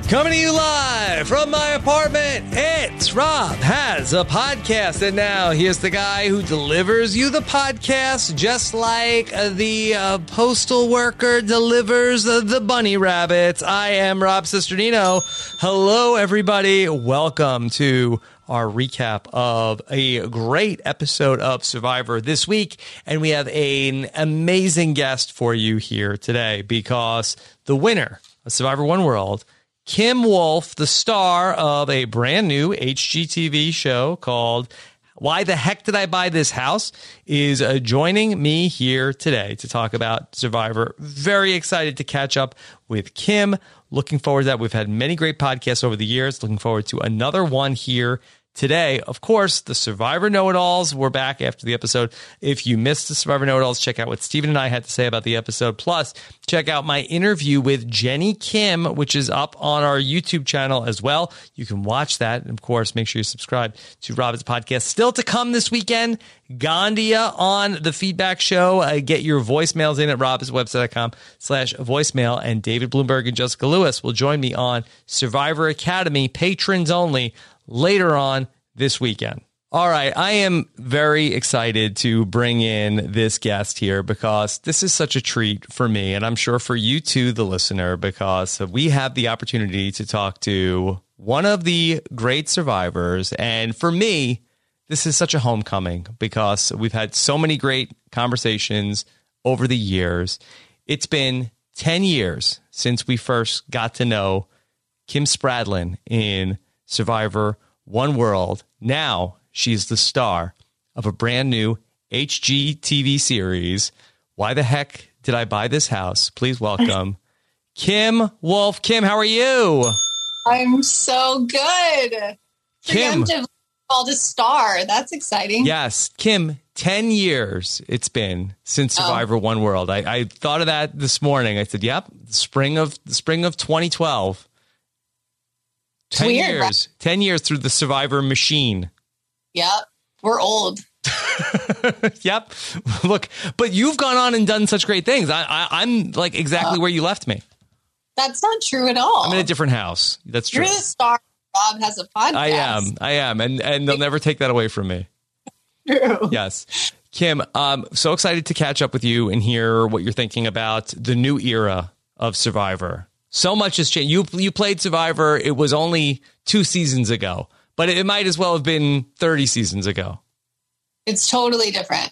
Coming to you live from my apartment, it's Rob Has a Podcast. And now here's the guy who delivers you the podcast just like the postal worker delivers the bunny rabbits. I am Rob Cesternino. Hello, everybody. Welcome to our recap of a great episode of Survivor this week. And we have an amazing guest for you here today because the winner of Survivor One World, Kim Wolf, the star of a brand new HGTV show called Why the Heck Did I Buy This House, is joining me here today to talk about Survivor. Very excited to catch up with Kim. Looking forward to that. We've had many great podcasts over the years. Looking forward to another one here today. Of course, the Survivor Know-It-Alls. We're back after the episode. If you missed the Survivor Know-It-Alls, check out what Steven and I had to say about the episode. Plus, check out my interview with Jenny Kim, which is up on our YouTube channel as well. You can watch that. And of course, make sure you subscribe to Rob's podcast. Still to come this weekend, Gandia on the Feedback Show. Get your voicemails in at robhasawebsite.com/voicemail. And David Bloomberg and Jessica Lewis will join me on Survivor Academy, patrons only, later on this weekend. All right, I am very excited to bring in this guest here because this is such a treat for me, and I'm sure for you too, the listener, because we have the opportunity to talk to one of the great survivors. And for me, this is such a homecoming because we've had so many great conversations over the years. It's been 10 years since we first got to know Kim Spradlin in Survivor One World. Now she's the star of a brand new HGTV series. Why the Heck Did I Buy This House? Please welcome Kim Wolf. Kim, how are you? I'm so good. Kim, called a star. That's exciting. Yes, Kim. 10 years it's been since Survivor One World. I thought of that this morning. I said, "Yep, the spring of 2012." 10 weird, years. right? 10 years through the Survivor machine. Yep. We're old. Yep. Look, but you've gone on and done such great things. I'm like exactly where you left me. That's not true at all. I'm in a different house. That's true. You're the star. Rob Has a Podcast. I am. And they'll never take that away from me. True. Yes. Kim, so excited to catch up with you and hear what you're thinking about the new era of Survivor. So much has changed. You played Survivor. It was only 2 seasons ago, but it might as well have been 30 seasons ago. It's totally different.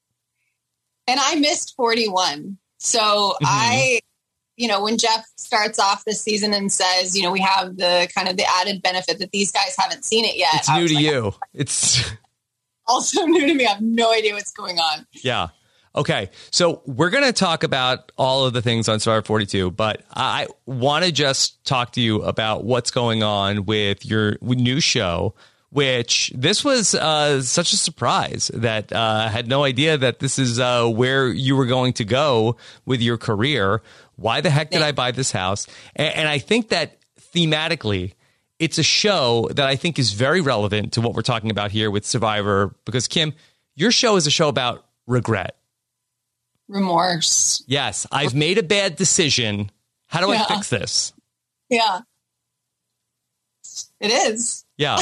And I missed 41. So when Jeff starts off this season and says, we have the kind of the added benefit that these guys haven't seen it yet. It's new to you. It's also new to me. I have no idea what's going on. Yeah. Okay, so we're going to talk about all of the things on Survivor 42, but I want to just talk to you about what's going on with your new show, which this was such a surprise that I had no idea that this is where you were going to go with your career. Why the Heck Did I Buy This House? And I think that thematically, it's a show that I think is very relevant to what we're talking about here with Survivor, because Kim, your show is a show about regret. Remorse. Yes, I've made a bad decision. How do I fix this? Yeah. It is. Yeah.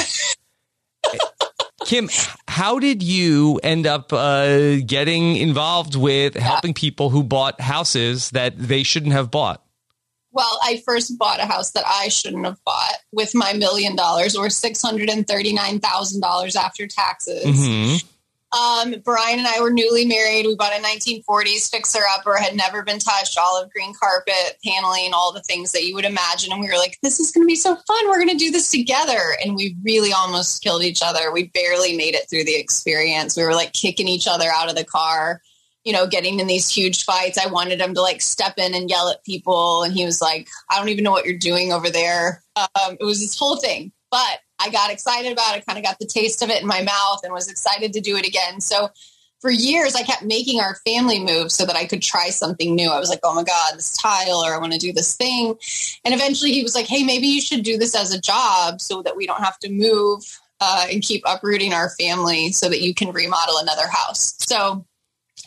Kim, how did you end up getting involved with helping people who bought houses that they shouldn't have bought? Well, I first bought a house that I shouldn't have bought with my $1 million or $639,000 after taxes. Mm-hmm. Brian and I were newly married. We bought a 1940s fixer-upper, had never been touched, olive green carpet, paneling, all the things that you would imagine. And we were like, this is going to be so fun. We're going to do this together. And we really almost killed each other. We barely made it through the experience. We were like kicking each other out of the car, getting in these huge fights. I wanted him to like step in and yell at people. And he was like, I don't even know what you're doing over there. It was this whole thing. But I got excited about it, kind of got the taste of it in my mouth and was excited to do it again. So for years, I kept making our family move so that I could try something new. I was like, oh my God, this tile, or I want to do this thing. And eventually he was like, hey, maybe you should do this as a job so that we don't have to move and keep uprooting our family so that you can remodel another house. So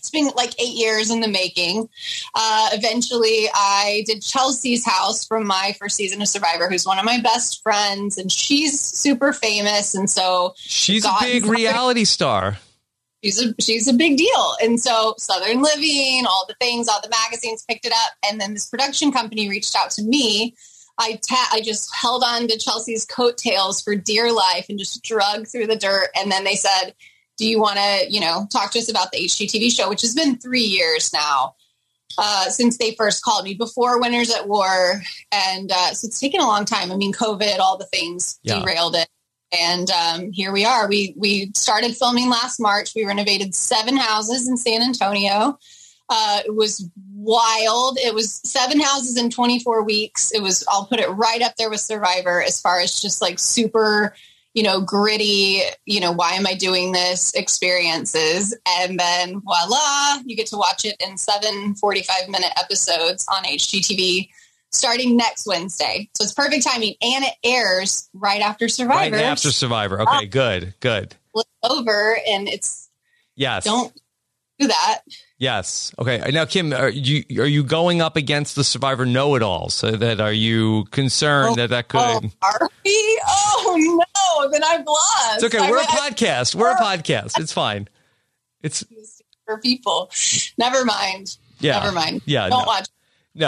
it's been like 8 years in the making. Eventually, I did Chelsea's house from my first season of Survivor, who's one of my best friends, and she's super famous. And so she's a big reality star. She's a big deal. And so Southern Living, all the things, all the magazines picked it up. And then this production company reached out to me. I just held on to Chelsea's coattails for dear life and just drug through the dirt. And then they said, do you want to, talk to us about the HGTV show, which has been 3 years now since they first called me, before Winners at War. And so it's taken a long time. I mean, COVID, all the things derailed it. And here we are. We started filming last March. We renovated 7 houses in San Antonio. It was wild. It was 7 houses in 24 weeks. It was, I'll put it right up there with Survivor as far as just like super, gritty, why am I doing this experiences. And then voila, you get to watch it in 7 45-minute episodes on HGTV starting next Wednesday. So it's perfect timing. And it airs right after Survivor. Right after Survivor. Okay, good. Over and it's... Yes. Don't do that. Yes. Okay. Now, Kim, are you going up against the Survivor know-it-all? So that are you concerned that could... Oh, are we? Oh, no. Then I've lost. It's okay. We're a podcast. We're a podcast. It's fine. It's... For people. Never mind. Yeah. Never mind. Yeah. Don't watch. No,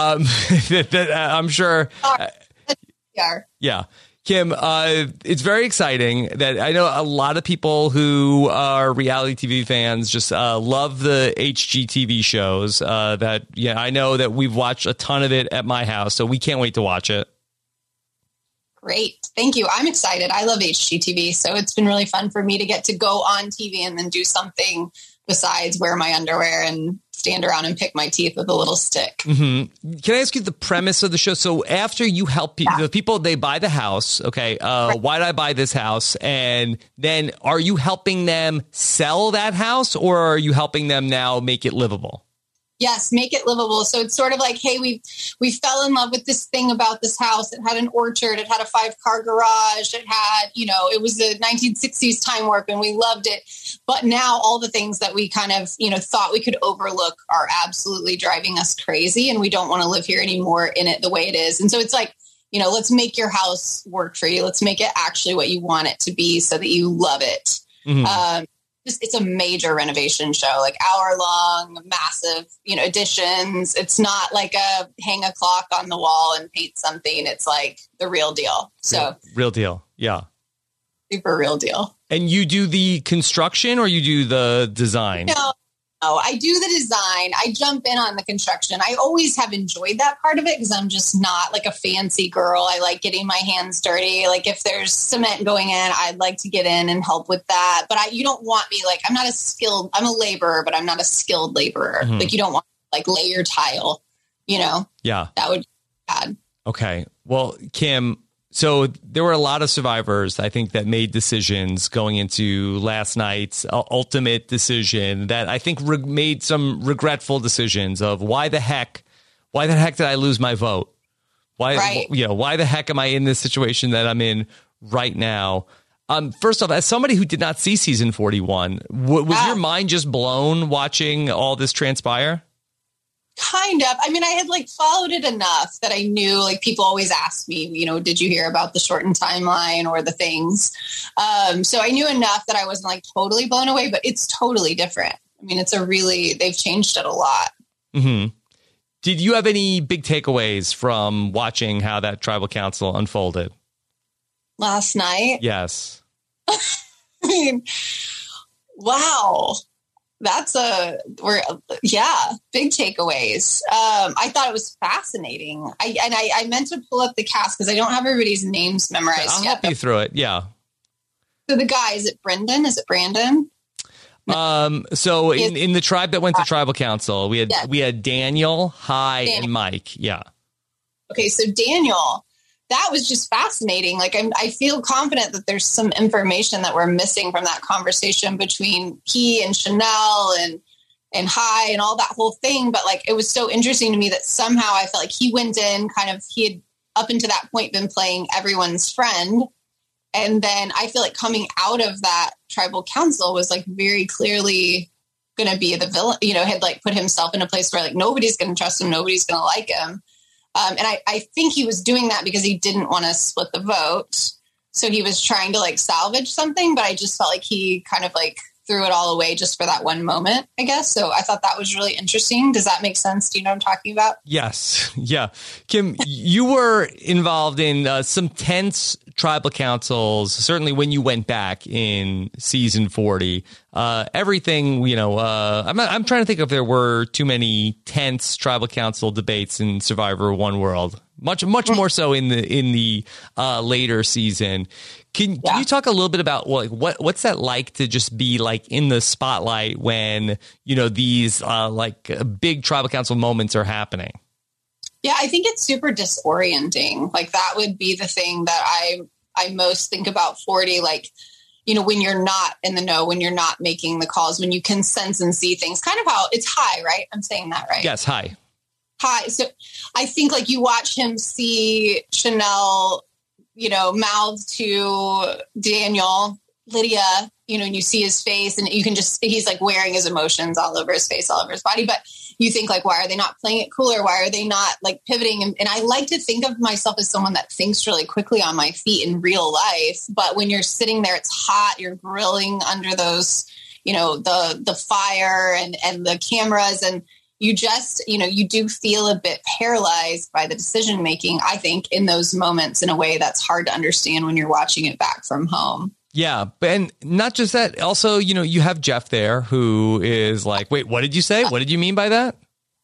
I'm sure. Yeah. Kim, it's very exciting that I know a lot of people who are reality TV fans just love the HGTV shows I know that we've watched a ton of it at my house, so we can't wait to watch it. Great. Thank you. I'm excited. I love HGTV, so it's been really fun for me to get to go on TV and then do something besides wear my underwear and stand around and pick my teeth with a little stick. Mm-hmm. Can I ask you the premise of the show? So after you help the people, they buy the house. Okay. Right. Why did I buy this house? And then are you helping them sell that house, or are you helping them now make it livable? Yes, make it livable. So it's sort of like, hey, we fell in love with this thing about this house. It had an orchard. It had a 5-car garage. It had, it was the 1960s time warp, and we loved it. But now all the things that we kind of, thought we could overlook are absolutely driving us crazy, and we don't want to live here anymore in it the way it is. And so it's like, let's make your house work for you. Let's make it actually what you want it to be so that you love it. Mm-hmm. It's a major renovation show, like hour-long, massive, additions. It's not like a hang a clock on the wall and paint something. It's like the real deal. So real deal. Yeah. Super real deal. And you do the construction or you do the design? No, I do the design. I jump in on the construction. I always have enjoyed that part of it because I'm just not like a fancy girl. I like getting my hands dirty. Like if there's cement going in, I'd like to get in and help with that. But you don't want me like, I'm a laborer, but I'm not a skilled laborer. Mm-hmm. Like you don't want to like lay your tile, Yeah. That would be bad. Okay. Well, Kim, so there were a lot of survivors, I think, that made decisions going into last night's ultimate decision that I think made some regretful decisions of why the heck did I lose my vote? Why the heck am I in this situation that I'm in right now? First off, as somebody who did not see season 41, was your mind just blown watching all this transpire? Kind of. I mean, I had followed it enough that I knew people always ask me, did you hear about the shortened timeline or the things? So I knew enough that I wasn't totally blown away, but it's totally different. I mean, they've changed it a lot. Mm-hmm. Did you have any big takeaways from watching how that tribal council unfolded? Last night? Yes. I mean, wow. Big takeaways. I thought it was fascinating. I meant to pull up the cast because I don't have everybody's names memorized I'll yet. help you through it. Yeah. So the guy, is it Brendan? Is it Brandon? So in the tribe that went to tribal council, we had Daniel, Hai, and Mike. Yeah. Okay. So Daniel, that was just fascinating. I feel confident that there's some information that we're missing from that conversation between he and Chanel and Hai and all that whole thing. But it was so interesting to me that somehow I felt like he went in he had up until that point been playing everyone's friend. And then I feel like coming out of that tribal council was very clearly going to be the villain, had like put himself in a place where like nobody's going to trust him, nobody's going to like him. And I think he was doing that because he didn't want to split the vote. So he was trying to like salvage something, but I just felt like he kind of like threw it all away just for that one moment, I guess. So I thought that was really interesting. Does that make sense? Do you know what I'm talking about? Yes. Yeah. Kim, you were involved in some tense tribal councils, certainly when you went back in season 40. Everything, I'm trying to think if there were too many tense tribal council debates in Survivor One World. Much more so in the later season. Can you talk a little bit about what's that like to just be like in the spotlight when these big tribal council moments are happening? Yeah, I think it's super disorienting. Like that would be the thing that I most think about 40. Like, when you're not in the know, when you're not making the calls, when you can sense and see things. Kind of how it's high, right? I'm saying that right? Yes, high. So I think like you watch him see Chanel, mouth to Daniel, Lydia, and you see his face and you can just, he's like wearing his emotions all over his face, all over his body. But you think like, why are they not playing it cooler? Why are they not like pivoting? And I like to think of myself as someone that thinks really quickly on my feet in real life. But when you're sitting there, it's hot, you're grilling under those, the fire and the cameras, and you just, you do feel a bit paralyzed by the decision making, I think, in those moments in a way that's hard to understand when you're watching it back from home. Yeah. And not just that. Also, you have Jeff there who is like, wait, what did you say? What did you mean by that?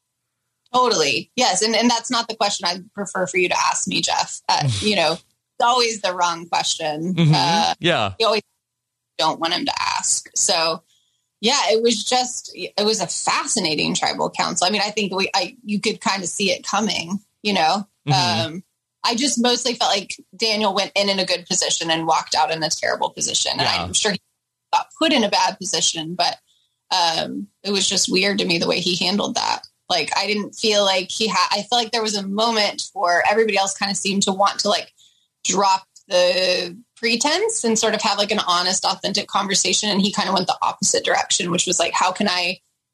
Totally. Yes. And that's not the question I'd prefer for you to ask me, Jeff. It's always the wrong question. Mm-hmm. You always don't want him to ask. So, yeah, it was a fascinating tribal council. I mean, I think you could kind of see it coming, Mm-hmm. I just mostly felt like Daniel went in a good position and walked out in a terrible position. And I'm sure he got put in a bad position, but it was just weird to me the way he handled that. Like, I didn't feel like I feel like there was a moment where everybody else kind of seemed to want to like drop the pretense and sort of have like an honest, authentic conversation. And he kind of went the opposite direction, which was like, how can I,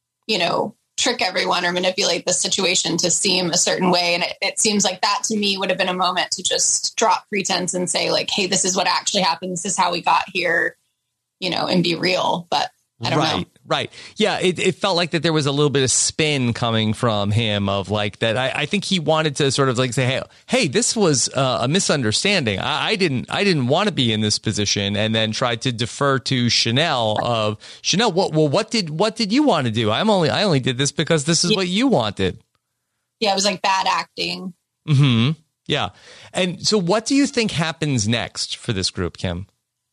trick everyone or manipulate the situation to seem a certain way? And it seems like that to me would have been a moment to just drop pretense and say like, hey, this is what actually happened. This is how we got here, and be real. But I don't know. Right. Yeah. It felt like that there was a little bit of spin coming from him of like that. I think he wanted to sort of like say, hey, this was a misunderstanding. I didn't want to be in this position, and then tried to defer to Chanel of Chanel. What did you want to do? I only did this because this is what you wanted. Yeah. It was like bad acting. Mm-hmm. Yeah. And so what do you think happens next for this group, Kim?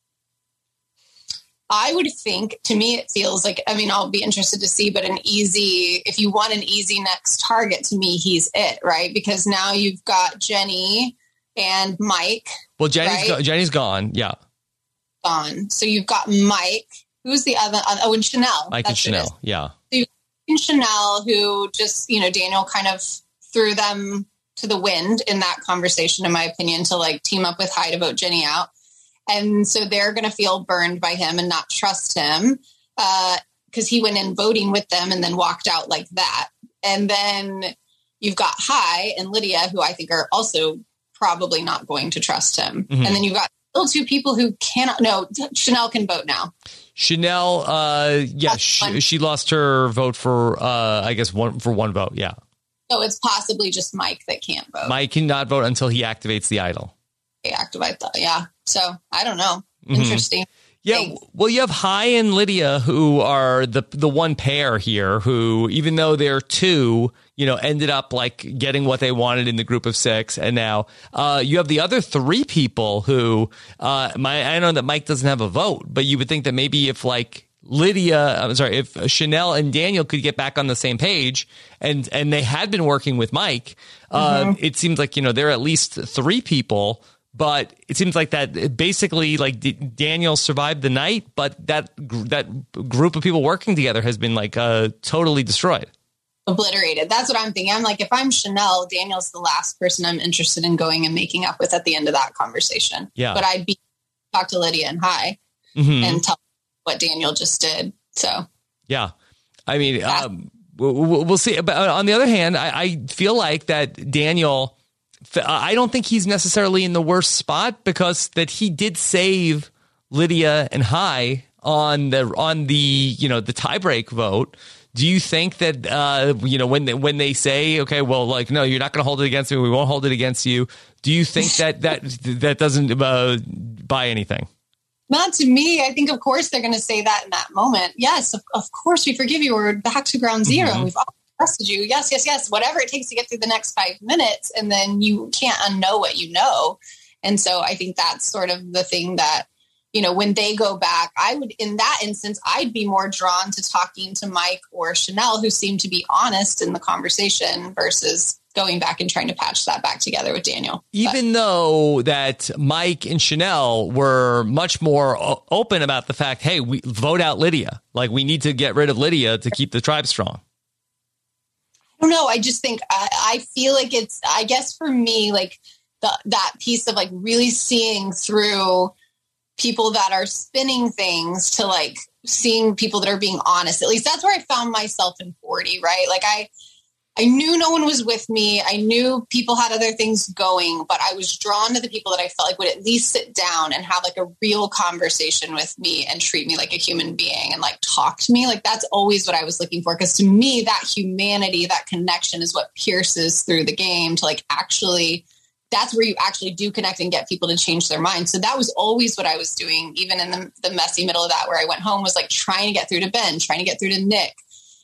I would think, to me, it feels like, I mean, I'll be interested to see, but if you want an easy next target, to me, he's it, right? Because now you've got Jenny and Mike. Well, Jenny's gone. Yeah. Gone. So you've got Mike. Who's the other? Oh, and Chanel. Mike and Chanel. Yeah. So and Chanel, who just, Daniel kind of threw them to the wind in that conversation, in my opinion, to like team up with Hai to vote Jenny out. And so they're going to feel burned by him and not trust him because he went in voting with them and then walked out like that. And then you've got Hai and Lydia, who I think are also probably not going to trust him. Mm-hmm. And then you've got still two people who cannot. No, Chanel can vote now. Chanel, she lost her vote for, I guess, one vote. Yeah. So it's possibly just Mike that can't vote. Mike cannot vote until he activates the idol. Activate that. Yeah. So I don't know. Interesting. Yeah. Thanks. Well, you have Hai and Lydia, who are the one pair here who, even though they're two, ended up like getting what they wanted in the group of six. And now you have the other three people who I know that Mike doesn't have a vote, but you would think that maybe if like if Chanel and Daniel could get back on the same page and they had been working with Mike, it seems like, there are at least three people. But it seems like that basically like Daniel survived the night, but that group of people working together has been like totally destroyed. Obliterated. That's what I'm thinking. I'm like, if I'm Chanel, Daniel's the last person I'm interested in going and making up with at the end of that conversation. Yeah. But I'd talk to Lydia and Hai and tell what Daniel just did. So. Yeah. I mean, we'll see. But on the other hand, I feel like that Daniel, I don't think he's necessarily in the worst spot because that he did save Lydia and Hai on the the tiebreak vote. Do you think that when they say, okay, well, like, no, you're not going to hold it against me, we won't hold it against you. Do you think that doesn't buy anything? Not to me. I think, of course, they're going to say that in that moment. Yes, of course, we forgive you. We're back to ground zero. Mm-hmm. We've all trusted you. Yes, yes, yes. Whatever it takes to get through the next 5 minutes. And then you can't unknow what you know. And so I think that's sort of the thing that, when they go back, I would, in that instance, I'd be more drawn to talking to Mike or Chanel, who seem to be honest in the conversation versus going back and trying to patch that back together with Daniel. Even though that Mike and Chanel were much more open about the fact, hey, we vote out Lydia. Like, we need to get rid of Lydia to keep the tribe strong. I don't know. I just think I feel like it's, I guess for me, like that piece of like really seeing through people that are spinning things to like seeing people that are being honest. At least that's where I found myself in 40, right? Like I knew no one was with me. I knew people had other things going, but I was drawn to the people that I felt like would at least sit down and have like a real conversation with me and treat me like a human being and like talk to me. Like that's always what I was looking for. Because to me, that humanity, that connection is what pierces through the game to like actually, that's where you actually do connect and get people to change their minds. So that was always what I was doing, even in the messy middle of that, where I went home, was like trying to get through to Ben, trying to get through to Nick,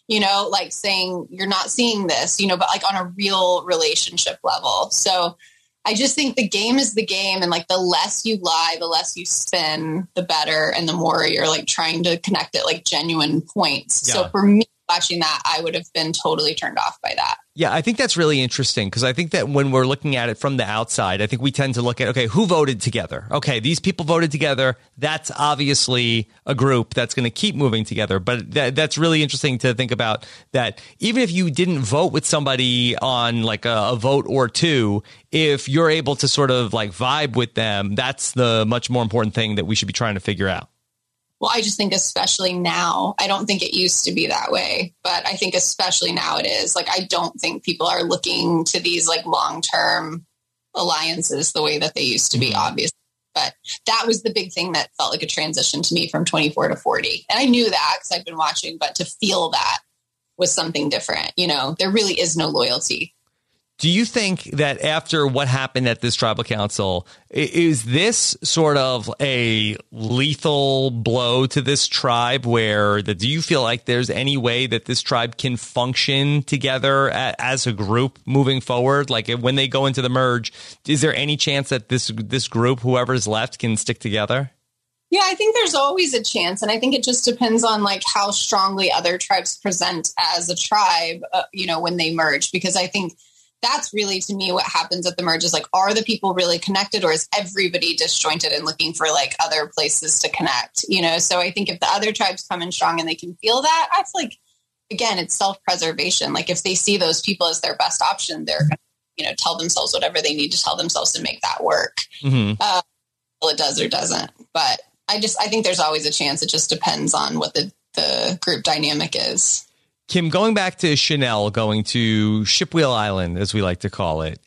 like saying, you're not seeing this, but like on a real relationship level. So I just think the game is the game. And like the less you lie, the less you spin, the better. And the more you're like trying to connect at like genuine points. Yeah. So for me, watching that, I would have been totally turned off by that. Yeah, I think that's really interesting because I think that when we're looking at it from the outside, I think we tend to look at, okay, who voted together? Okay, these people voted together. That's obviously a group that's going to keep moving together. But that's really interesting to think about, that even if you didn't vote with somebody on like a vote or two, if you're able to sort of like vibe with them, that's the much more important thing that we should be trying to figure out. Well, I just think especially now, I don't think it used to be that way, but I think especially now it is. Like, I don't think people are looking to these like long-term alliances the way that they used to be, obviously. But that was the big thing that felt like a transition to me from 24 to 40. And I knew that because I'd been watching, but to feel that was something different. There really is no loyalty. Do you think that after what happened at this tribal council, is this sort of a lethal blow to this tribe do you feel like there's any way that this tribe can function together as a group moving forward? Like when they go into the merge, is there any chance that this group, whoever's left, can stick together? Yeah, I think there's always a chance. And I think it just depends on like how strongly other tribes present as a tribe, when they merge, because I think that's really, to me, what happens at the merge is like, are the people really connected, or is everybody disjointed and looking for like other places to connect? So I think if the other tribes come in strong and they can feel that, I feel like, again, it's self-preservation. Like if they see those people as their best option, they're going to, tell themselves whatever they need to tell themselves to make that work. Mm-hmm. Well, it does or doesn't. But I think there's always a chance. It just depends on what the group dynamic is. Kim, going back to Chanel going to Shipwheel Island, as we like to call it,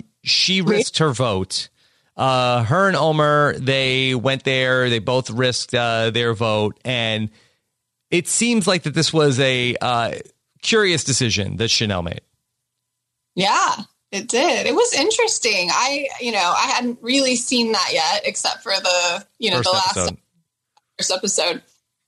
she risked her vote. Her and Omar, they went there. They both risked their vote. And it seems like that this was a curious decision that Chanel made. Yeah, it did. It was interesting. I hadn't really seen that yet, except for the first episode.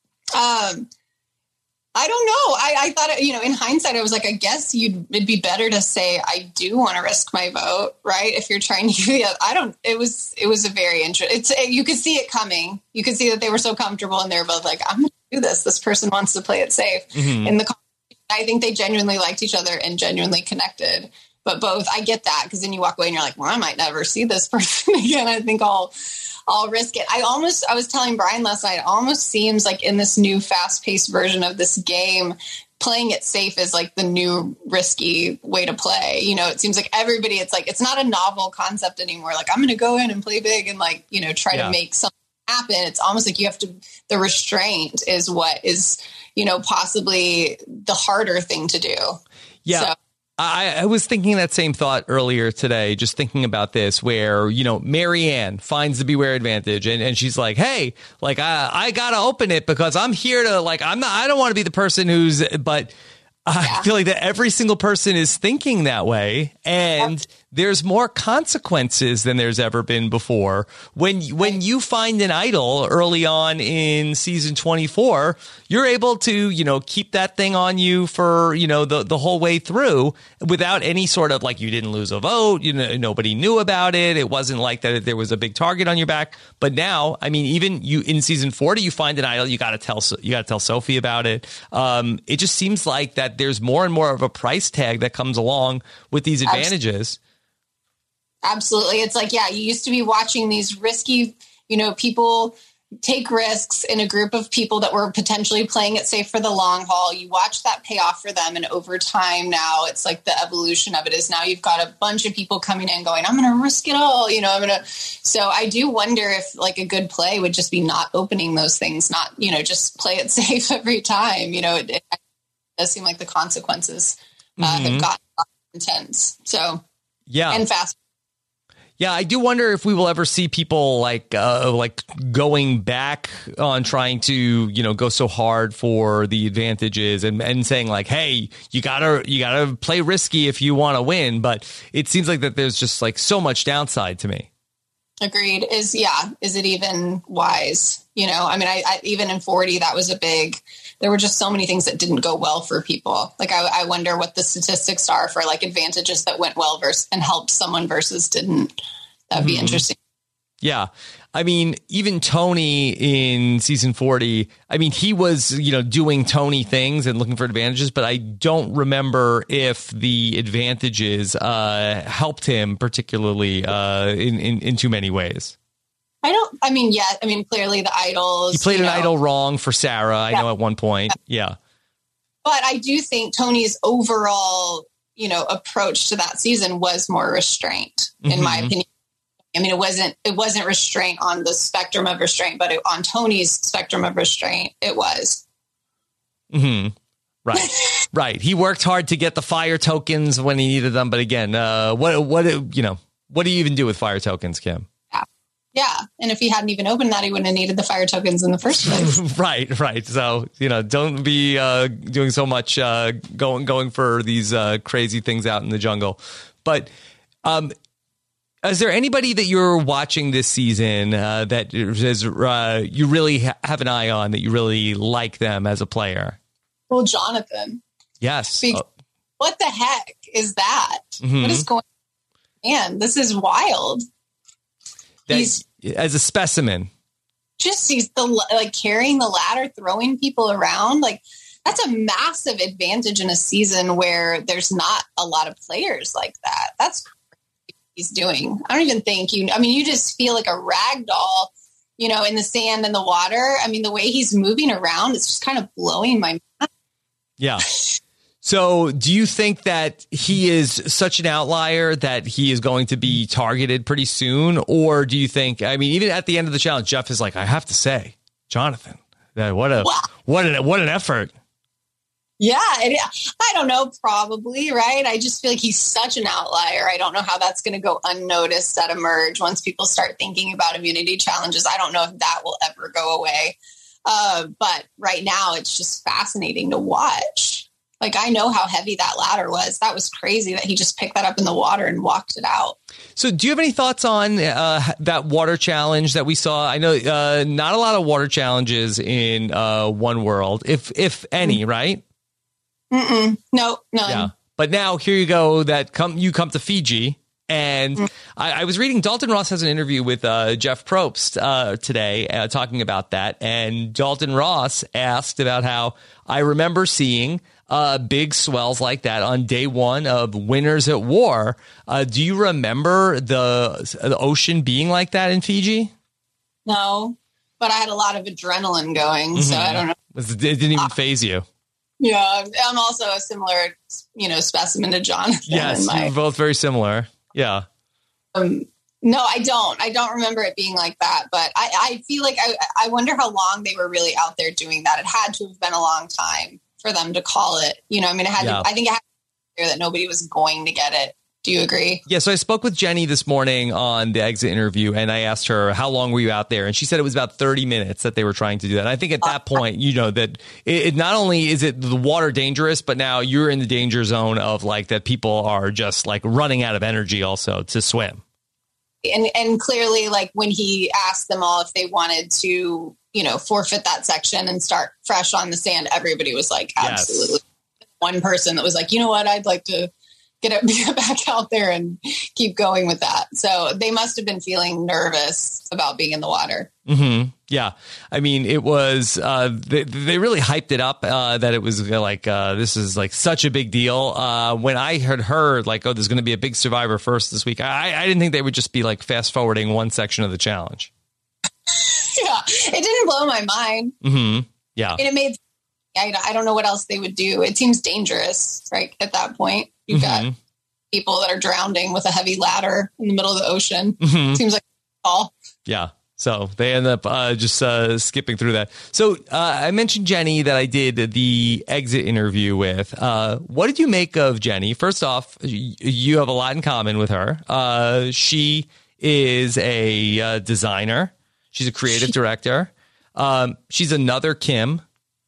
I don't know. I thought, in hindsight, I was like, I guess it'd be better to say, I do want to risk my vote, right? If you're trying to, it was a very interesting, you could see it coming. You could see that they were so comfortable and they were both like, I'm going to do this. This person wants to play it safe. Mm-hmm. I think they genuinely liked each other and genuinely connected, but both, I get that. Cause then you walk away and you're like, well, I might never see this person again. I think I'll risk it. I was telling Brian last night, it almost seems like in this new fast-paced version of this game, playing it safe is like the new risky way to play. It seems like everybody, it's like, it's not a novel concept anymore. Like, I'm going to go in and play big and like, try to make something happen. It's almost like you have to, the restraint is what is, possibly the harder thing to do. Yeah. So, I was thinking that same thought earlier today, just thinking about this, where, Marianne finds the Beware Advantage and she's like, hey, like, I got to open it because I'm here to, like, I don't want to be the person but I feel like that every single person is thinking that way. And there's more consequences than there's ever been before. When you find an idol early on in season 24, you're able to, keep that thing on you for, the whole way through without any sort of, like, you didn't lose a vote. Nobody knew about it. It wasn't like that there was a big target on your back. But now, I mean, even you in season 40, you find an idol, you got to tell Sophie about it. It just seems like that there's more and more of a price tag that comes along with these advantages. Absolutely. It's like, you used to be watching these risky, people take risks in a group of people that were potentially playing it safe for the long haul. You watch that pay off for them. And over time now, it's like the evolution of it is now you've got a bunch of people coming in going, I'm going to risk it all. So I do wonder if, like, a good play would just be not opening those things, not, just play it safe every time. It does seem like the consequences have gotten intense. So, and fast. Yeah, I do wonder if we will ever see people like going back on trying to, go so hard for the advantages and saying like, hey, you gotta play risky if you want to win. But it seems like that there's just like so much downside to me. Agreed. Is it even wise? I even in 40, that was there were just so many things that didn't go well for people. Like, I wonder what the statistics are for, like, advantages that went well and helped someone versus didn't. That'd be interesting. Yeah. I mean, even Tony in season 40, I mean, he was, doing Tony things and looking for advantages, but I don't remember if the advantages helped him particularly in too many ways. Clearly the idols. He played an idol wrong for Sarah, I know, at one point. Yeah. But I do think Tony's overall, approach to that season was more restraint, in my opinion. I mean, it wasn't restraint on the spectrum of restraint, but on Tony's spectrum of restraint, it was. Mm-hmm. Right. Right. He worked hard to get the fire tokens when he needed them. But again, what do you even do with fire tokens, Kim? Yeah. And if he hadn't even opened that, he wouldn't have needed the fire tokens in the first place. Right. So, don't be doing so much going for these crazy things out in the jungle. But is there anybody that you're watching this season that is, you really have an eye on, that you really like them as a player? Well, Jonathan. Yes. What the heck is that? Mm-hmm. What is going on? Man, this is wild. He's as a specimen. He's carrying the ladder, throwing people around. Like, that's a massive advantage in a season where there's not a lot of players like that. That's what he's doing. I don't even think you just feel like a rag doll, in the sand and the water. I mean, the way he's moving around, it's just kind of blowing my mind. Yeah. So do you think that he is such an outlier that he is going to be targeted pretty soon? Or do you think, even at the end of the challenge, Jeff is like, I have to say, Jonathan, what an effort. Yeah. I don't know, probably, right? I just feel like he's such an outlier. I don't know how that's going to go unnoticed at Emerge once people start thinking about immunity challenges. I don't know if that will ever go away. But right now it's just fascinating to watch. Like, I know how heavy that ladder was. That was crazy that he just picked that up in the water and walked it out. So do you have any thoughts on that water challenge that we saw? I know not a lot of water challenges in One World, if any, right? No, none. Yeah. But now here you go, you come to Fiji. And I was reading, Dalton Ross has an interview with Jeff Probst today talking about that. And Dalton Ross asked about how I remember seeing big swells like that on day one of Winners at War. Do you remember the ocean being like that in Fiji? No, but I had a lot of adrenaline going, so I don't know. It didn't even faze you. Yeah, I'm also a similar, specimen to Jonathan. Yes, you're both very similar. Yeah. No, I don't. I don't remember it being like that. But I feel like I wonder how long they were really out there doing that. It had to have been a long time for them to call it. You know, I mean, it had to, I think it had to be clear that nobody was going to get it. Do you agree? Yeah, so I spoke with Jenny this morning on the exit interview, and I asked her, how long were you out there? And she said it was about 30 minutes that they were trying to do that. And I think at that point, you know, that it not only is it the water dangerous, but now you're in the danger zone of like that people are just like running out of energy also to swim. And clearly, like when he asked them all if they wanted to, you know, forfeit that section and start fresh on the sand, everybody was like, absolutely. Yes. One person that was like, you know what, I'd like to get back out there and keep going with that. So they must have been feeling nervous about being in the water. Mm-hmm. Yeah. I mean, it was, they really hyped it up, that it was like, this is like such a big deal. When I had heard like, oh, there's going to be a big Survivor first this week, I didn't think they would just be like fast forwarding one section of the challenge. Yeah. It didn't blow my mind. Mm-hmm. Yeah. And it made, I don't know what else they would do. It seems dangerous, right? At that point, you've got people that are drowning with a heavy ladder in the middle of the ocean. Mm-hmm. Seems like all. Yeah. So they end up just skipping through that. So I mentioned Jenny that I did the exit interview with. What did you make of Jenny? First off, you have a lot in common with her. She is a designer. She's a creative director. She's another Kim.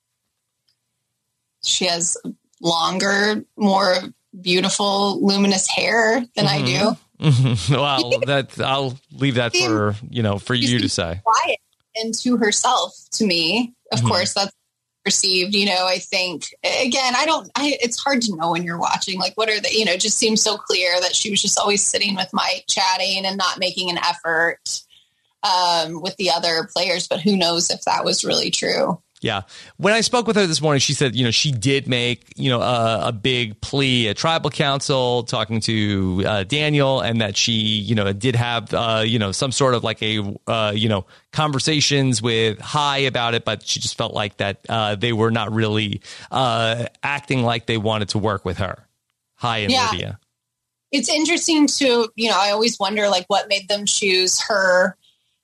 She has longer, more beautiful, luminous hair than I do. Well, I'll leave that for you to say. Quiet and to herself, to me, of course, that's perceived. You know, I think again, it's hard to know when you're watching. Like, what are the? You know, it just seems so clear that she was just always sitting with Mike, chatting, and not making an effort with the other players. But who knows if that was really true? Yeah. When I spoke with her this morning, she said, she did make, a big plea at tribal council talking to Daniel, and that she, did have, some sort of like a, conversations with Hai about it, but she just felt like that they were not really acting like they wanted to work with her. Hai and Lydia. It's interesting to, I always wonder like what made them choose her,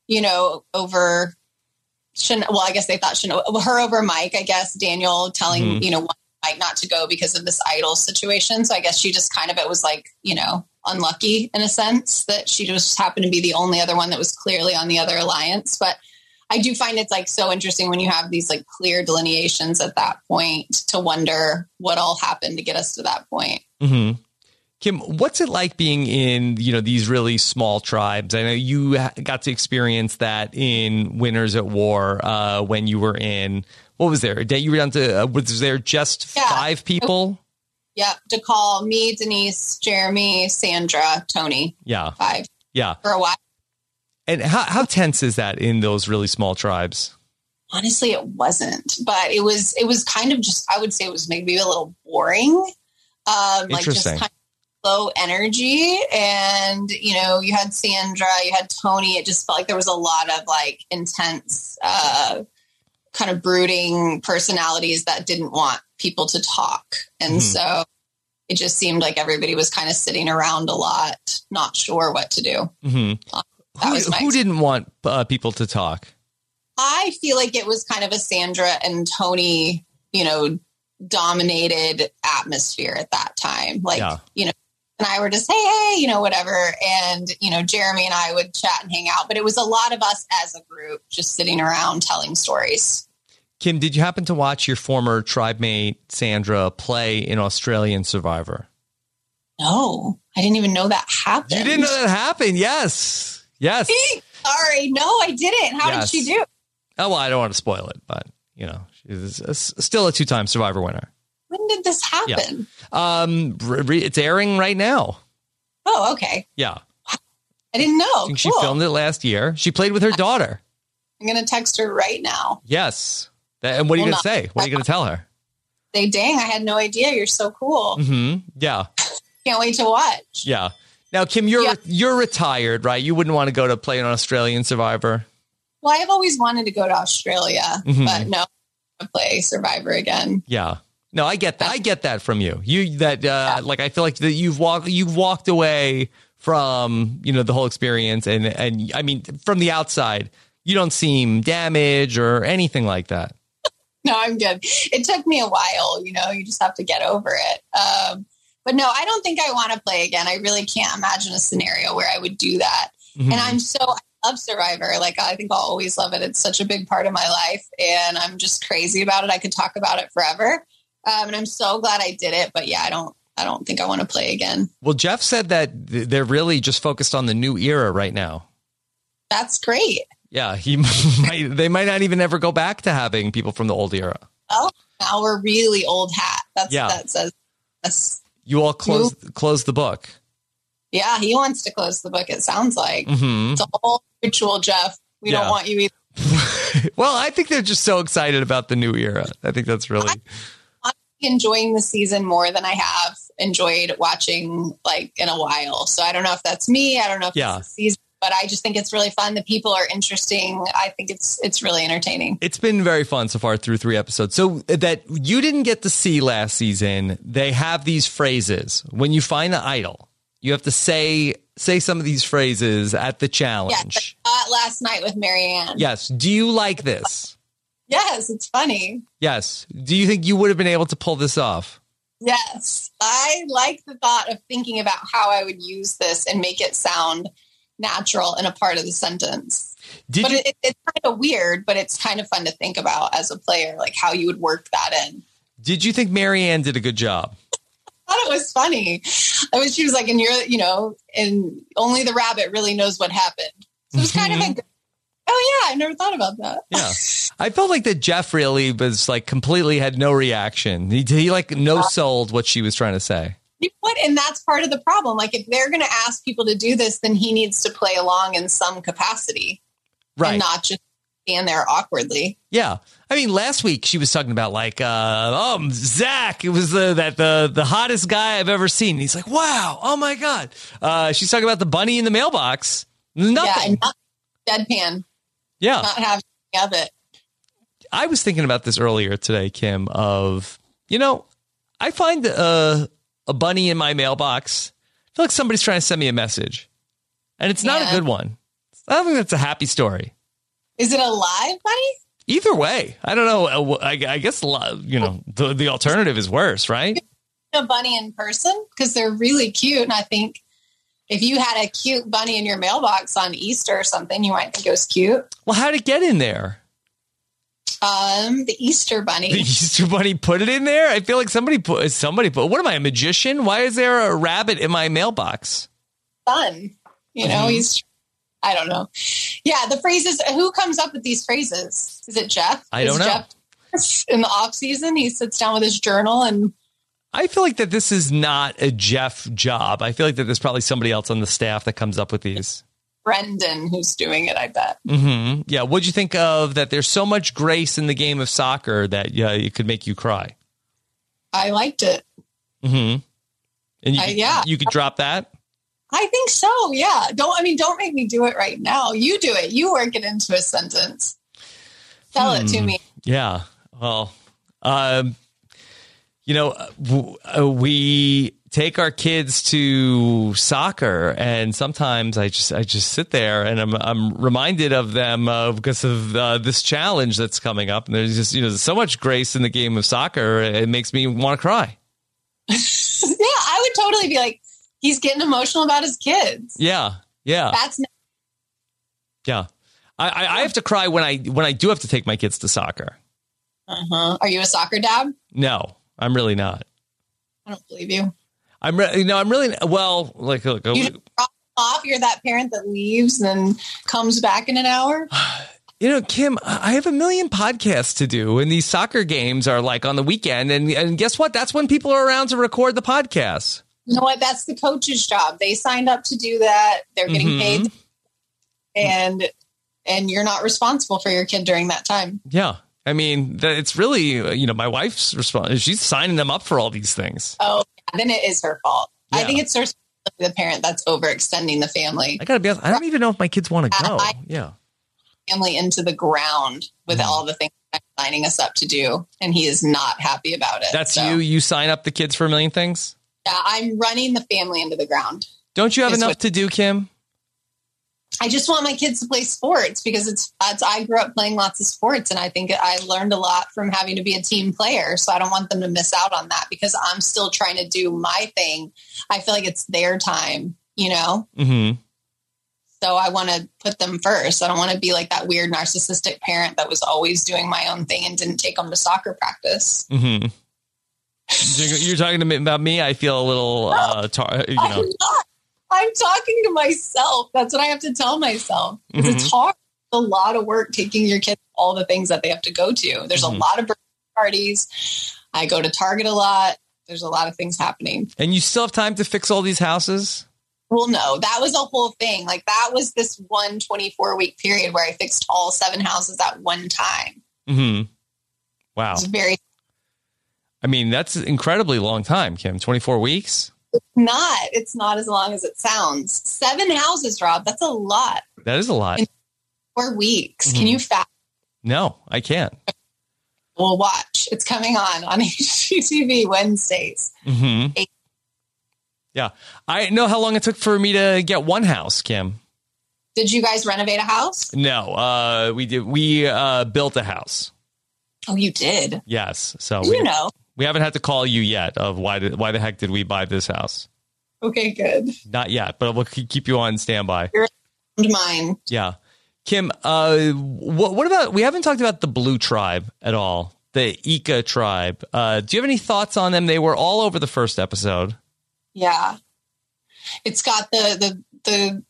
over well, I guess they thought her over Mike. I guess Daniel telling Mike not to go because of this idol situation. So I guess she just kind of it was like unlucky in a sense that she just happened to be the only other one that was clearly on the other alliance. But I do find it's like so interesting when you have these like clear delineations at that point to wonder what all happened to get us to that point. Mm-hmm. Kim, what's it like being in, these really small tribes? I know you got to experience that in Winners at War when you were in, what was there? You were down to, was there just 5 people? Yeah. Dakal, me, Denise, Jeremy, Sandra, Tony. Yeah. 5. Yeah. For a while. And how tense is that in those really small tribes? Honestly, it wasn't, but it was kind of just, I would say it was maybe a little boring. Interesting. Like just kind of low energy, and you had Sandra, you had Tony. It just felt like there was a lot of like intense kind of brooding personalities that didn't want people to talk, and so it just seemed like everybody was kind of sitting around a lot, not sure what to do. Who didn't want people to talk? I feel like it was kind of a Sandra and Tony dominated atmosphere at that time. Like, and I were just, hey, whatever. And, Jeremy and I would chat and hang out, but it was a lot of us as a group just sitting around telling stories. Kim, did you happen to watch your former tribe mate, Sandra, play in Australian Survivor? No, I didn't even know that happened. You didn't know that happened? Yes. Yes. Sorry. No, I didn't. How did she do? Oh, well, I don't want to spoil it, but, she's still a 2-time Survivor winner. When did this happen? Yeah. It's airing right now. Oh, okay. Yeah. I didn't know. I think she filmed it last year. She played with her daughter. I'm going to text her right now. Yes. And what are you going to say? What are you going to tell her? Say, dang, I had no idea. You're so cool. Mm-hmm. Yeah. Can't wait to watch. Yeah. Now, Kim, you're retired, right? You wouldn't want to go to play an Australian Survivor. Well, I've always wanted to go to Australia, but no, I'm going to play Survivor again. Yeah. No, I get that. I get that from you. Like, I feel like that you've walked away from, the whole experience. And I mean, from the outside, you don't seem damaged or anything like that. No, I'm good. It took me a while, you just have to get over it. But no, I don't think I want to play again. I really can't imagine a scenario where I would do that. Mm-hmm. And I love Survivor. Like, I think I'll always love it. It's such a big part of my life and I'm just crazy about it. I could talk about it forever. And I'm so glad I did it. But yeah, I don't think I want to play again. Well, Jeff said that they're really just focused on the new era right now. That's great. Yeah, they might not even ever go back to having people from the old era. Well, now we're really old hat. That says us. You all close the book. Yeah, he wants to close the book, it sounds like. Mm-hmm. It's a whole ritual, Jeff. We don't want you either. Well, I think they're just so excited about the new era. I think that's really... I'm enjoying the season more than I have enjoyed watching in a while. So I don't know if that's me. I don't know if it's the season. But I just think it's really fun. The people are interesting. I think it's really entertaining. It's been very fun so far through 3 episodes. So that you didn't get to see last season, they have these phrases. When you find the idol, you have to say some of these phrases at the challenge. Yes, last night with Marianne. Yes. Do you like this? Yes, it's funny. Yes. Do you think you would have been able to pull this off? Yes. I like the thought of thinking about how I would use this and make it sound natural in a part of the sentence. It's kind of weird, but it's kind of fun to think about as a player, like how you would work that in. Did you think Marianne did a good job? I thought it was funny. She was like, and and only the rabbit really knows what happened. So it was kind of a good, oh yeah, I never thought about that. Yeah. I felt like that Jeff really was completely had no reaction. He no-sold what she was trying to say. And that's part of the problem. If they're going to ask people to do this, then he needs to play along in some capacity. Right. And not just stand there awkwardly. Yeah. I mean, last week she was talking about Zach, it was the hottest guy I've ever seen. And he's like, wow. Oh my God. She's talking about the bunny in the mailbox. Nothing. Yeah. And not deadpan. Yeah. Not having any of it. I was thinking about this earlier today, Kim, I find, a bunny in my mailbox. I feel like somebody's trying to send me a message and it's not a good one. I don't think that's a happy story. Is it a live bunny? Either way. I don't know. I guess, the alternative is worse, right? A bunny in person because they're really cute. And I think if you had a cute bunny in your mailbox on Easter or something, you might think it was cute. Well, how'd it get in there? The Easter bunny. The Easter bunny put it in there? I feel like somebody put. What am I, a magician? Why is there a rabbit in my mailbox? Fun. He's, I don't know. Yeah, the phrases. Who comes up with these phrases? Is it Jeff? I don't know. Jeff, in the off season, he sits down with his journal and. I feel like that this is not a Jeff job. I feel like that there's probably somebody else on the staff that comes up with these. Brendan who's doing it, I bet. Mm-hmm. Yeah. What'd you think of that? There's so much grace in the game of soccer that it could make you cry. I liked it. Mm-hmm. And you could drop that. I think so. Yeah. Don't make me do it right now. You do it. You work it into a sentence. Tell it to me. Yeah. Well, we take our kids to soccer, and sometimes I just sit there and I'm reminded of them because of this challenge that's coming up. And there's just so much grace in the game of soccer, it makes me want to cry. Yeah, I would totally be like, he's getting emotional about his kids. Yeah. That's yeah. I have to cry when I do have to take my kids to soccer. Are you a soccer dad? No, I'm really not. I don't believe you. I'm really well. Look, you drop off. You're that parent that leaves and comes back in an hour. Kim, I have a million podcasts to do, and these soccer games are on the weekend. And guess what? That's when people are around to record the podcasts. You know what? That's the coach's job. They signed up to do that. They're getting paid, and you're not responsible for your kid during that time. Yeah. I mean, it's really, my wife's response. She's signing them up for all these things. Oh, then it is her fault. Yeah. I think it's the parent that's overextending the family. I gotta be honest. I don't even know if my kids want to go. Yeah. Family into the ground with all the things I'm signing us up to do. And he is not happy about it. That's you. You sign up the kids for a million things? Yeah, I'm running the family into the ground. Don't you have enough to do, Kim? I just want my kids to play sports because I grew up playing lots of sports, and I think I learned a lot from having to be a team player. So I don't want them to miss out on that because I'm still trying to do my thing. I feel like it's their time, you know? Mm-hmm. So I want to put them first. I don't want to be like that weird narcissistic parent that was always doing my own thing and didn't take them to soccer practice. Mm-hmm. You're talking to me about me. I feel a little, I'm not. I'm talking to myself. That's what I have to tell myself. Because It's hard. It's a lot of work taking your kids all the things that they have to go to. There's a lot of birthday parties. I go to Target a lot. There's a lot of things happening. And you still have time to fix all these houses? Well, no, that was a whole thing. Like that was this 24-week period where I fixed all 7 houses at one time. Mm-hmm. Wow. It's very. I mean, that's an incredibly long time, Kim. 24 weeks? It's not as long as it sounds. 7 houses, Rob. That's a lot. That is a lot. In 4 weeks. Can you fact? No, I can't. Well, watch. It's coming on HGTV Wednesdays. Mm-hmm. Yeah. I know how long it took for me to get one house, Kim. Did you guys renovate a house? No, we did. We built a house. Oh, you did? Yes. So we haven't had to call you yet of why the heck did we buy this house? Okay, good. Not yet, but we'll keep you on standby. You're mine. Yeah. Kim, what about, we haven't talked about the Blue Tribe at all, the Ika tribe. Do you have any thoughts on them? They were all over the first episode. Yeah. It's got the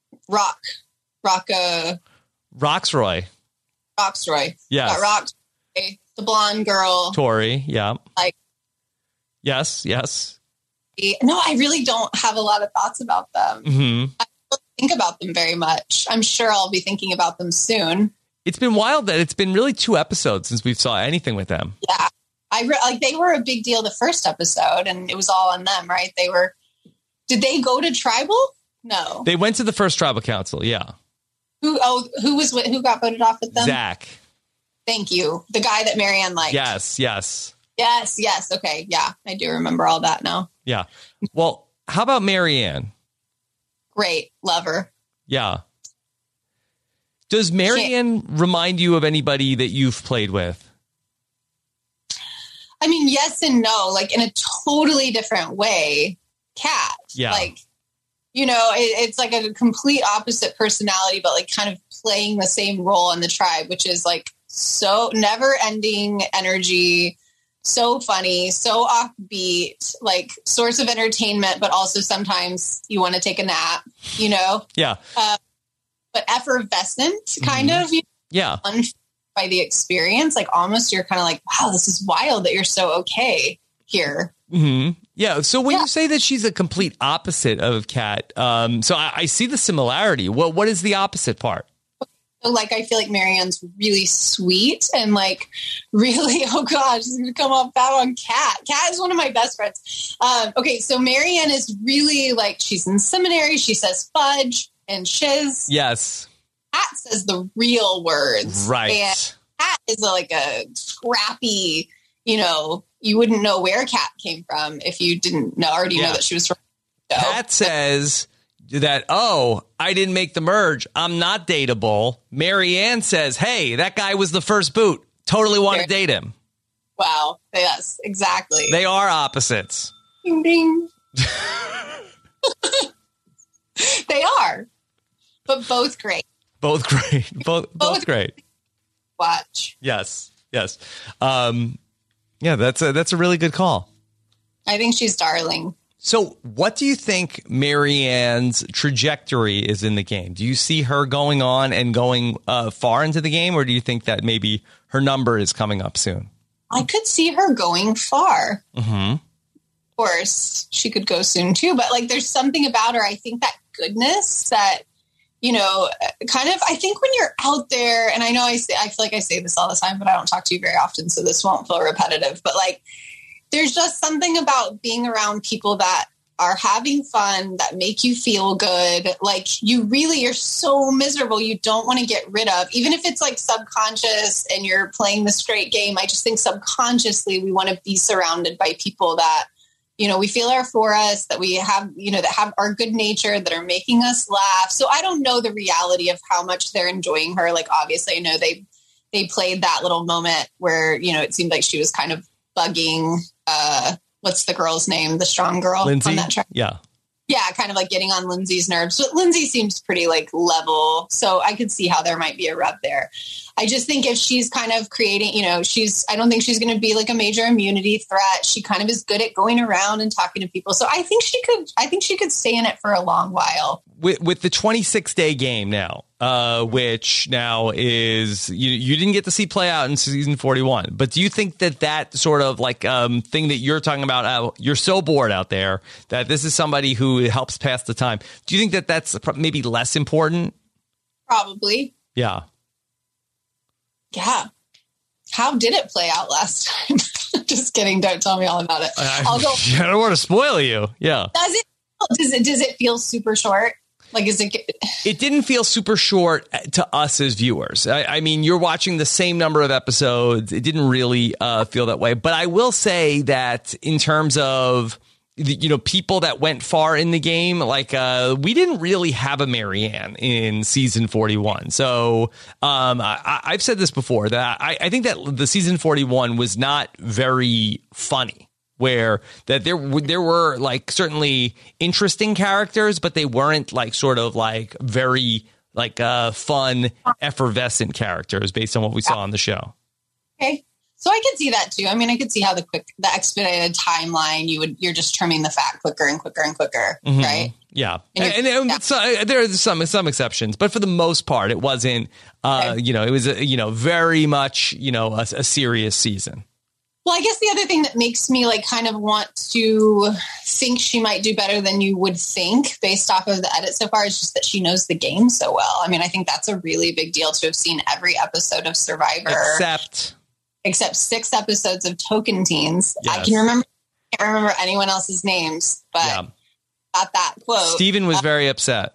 Roxroy. Yeah. Got Roxroy, the blonde girl. Tori, yeah. Like. Yes. No, I really don't have a lot of thoughts about them. Mm-hmm. I don't think about them very much. I'm sure I'll be thinking about them soon. It's been wild that it's been really 2 episodes since we saw anything with them. Yeah. They were a big deal the first episode, and it was all on them, right? Did they go to tribal? No. They went to the first tribal council, yeah. Who got voted off with them? Zach. Thank you. The guy that Marianne liked. Yes. Okay. Yeah. I do remember all that now. Yeah. Well, how about Marianne? Great. Love her. Yeah. Does Marianne remind you of anybody that you've played with? I mean, yes and no, like in a totally different way. Kat. Yeah. Like, it's like a complete opposite personality, but like kind of playing the same role in the tribe, which is like so never ending energy, so funny, so offbeat, like source of entertainment, but also sometimes you want to take a nap, Yeah. But effervescent kind of. Yeah. By the experience, like almost you're kind of like, wow, this is wild that you're so okay here. Mm-hmm. Yeah. So when you say that she's a complete opposite of Kat, so I see the similarity. What is the opposite part? So like, I feel like Marianne's really sweet and like really, oh gosh, she's going to come off bad on Kat. Kat is one of my best friends. Okay. So Marianne is really like, she's in seminary. She says fudge and shiz. Yes. Kat says the real words. Right. And Kat is like a scrappy, you wouldn't know where Kat came from if you didn't already know that she was from. Kat says that, I didn't make the merge. I'm not dateable. Marianne says, hey, that guy was the first boot. Totally want to date him. Wow. Yes, exactly. They are opposites. Ding, ding. They are. But both great. Both great. Both great. Watch. Yes. Yeah, that's a really good call. I think she's darling. So what do you think Marianne's trajectory is in the game? Do you see her going on and going far into the game, or do you think that maybe her number is coming up soon? I could see her going far. Mm-hmm. Of course, she could go soon too. But like, there's something about her. I think that goodness that, kind of, I think when you're out there, and I know I feel like I say this all the time, but I don't talk to you very often, so this won't feel repetitive. But like, there's just something about being around people that are having fun, that make you feel good. Like you're so miserable. You don't want to get rid of, even if it's like subconscious and you're playing the straight game. I just think subconsciously we want to be surrounded by people that, we feel are for us, that we have, that have are good natured, that are making us laugh. So I don't know the reality of how much they're enjoying her. Like, obviously, I know they played that little moment where, it seemed like she was kind of bugging, what's the girl's name? The strong girl Lindsay? On that track. Yeah. Yeah, kind of like getting on Lindsay's nerves. But Lindsay seems pretty like level. So I could see how there might be a rub there. I just think if she's kind of creating, I don't think she's going to be like a major immunity threat. She kind of is good at going around and talking to people. So I think she could stay in it for a long while. With the 26-day game now, which now is, you didn't get to see play out in season 41. But do you think that sort of like thing that you're talking about, you're so bored out there that this is somebody who helps pass the time? Do you think that that's maybe less important? Probably. Yeah. Yeah. How did it play out last time? Just kidding. Don't tell me all about it. I'll go. I don't want to spoil you. Yeah. Does it feel super short? Like, it didn't feel super short to us as viewers. I mean, you're watching the same number of episodes. It didn't really feel that way. But I will say that in terms of, people that went far in the game, like we didn't really have a Marianne in season 41. So I've said this before, that I think that the season 41 was not very funny. Where that there were like certainly interesting characters, but they weren't like sort of like very like fun, effervescent characters based on what we saw on the show. Okay, so I could see that too. I mean, I could see how the expedited timeline you're just trimming the fat quicker and quicker and quicker, mm-hmm. Right? Yeah, and so, there are some exceptions, but for the most part, it wasn't. It was very much a serious season. Well, I guess the other thing that makes me like kind of want to think she might do better than you would think based off of the edit so far is just that she knows the game so well. I mean, I think that's a really big deal to have seen every episode of Survivor. Except 6 episodes of Token Teens. Yes. I can't remember anyone else's names, but got that quote. Steven was very upset.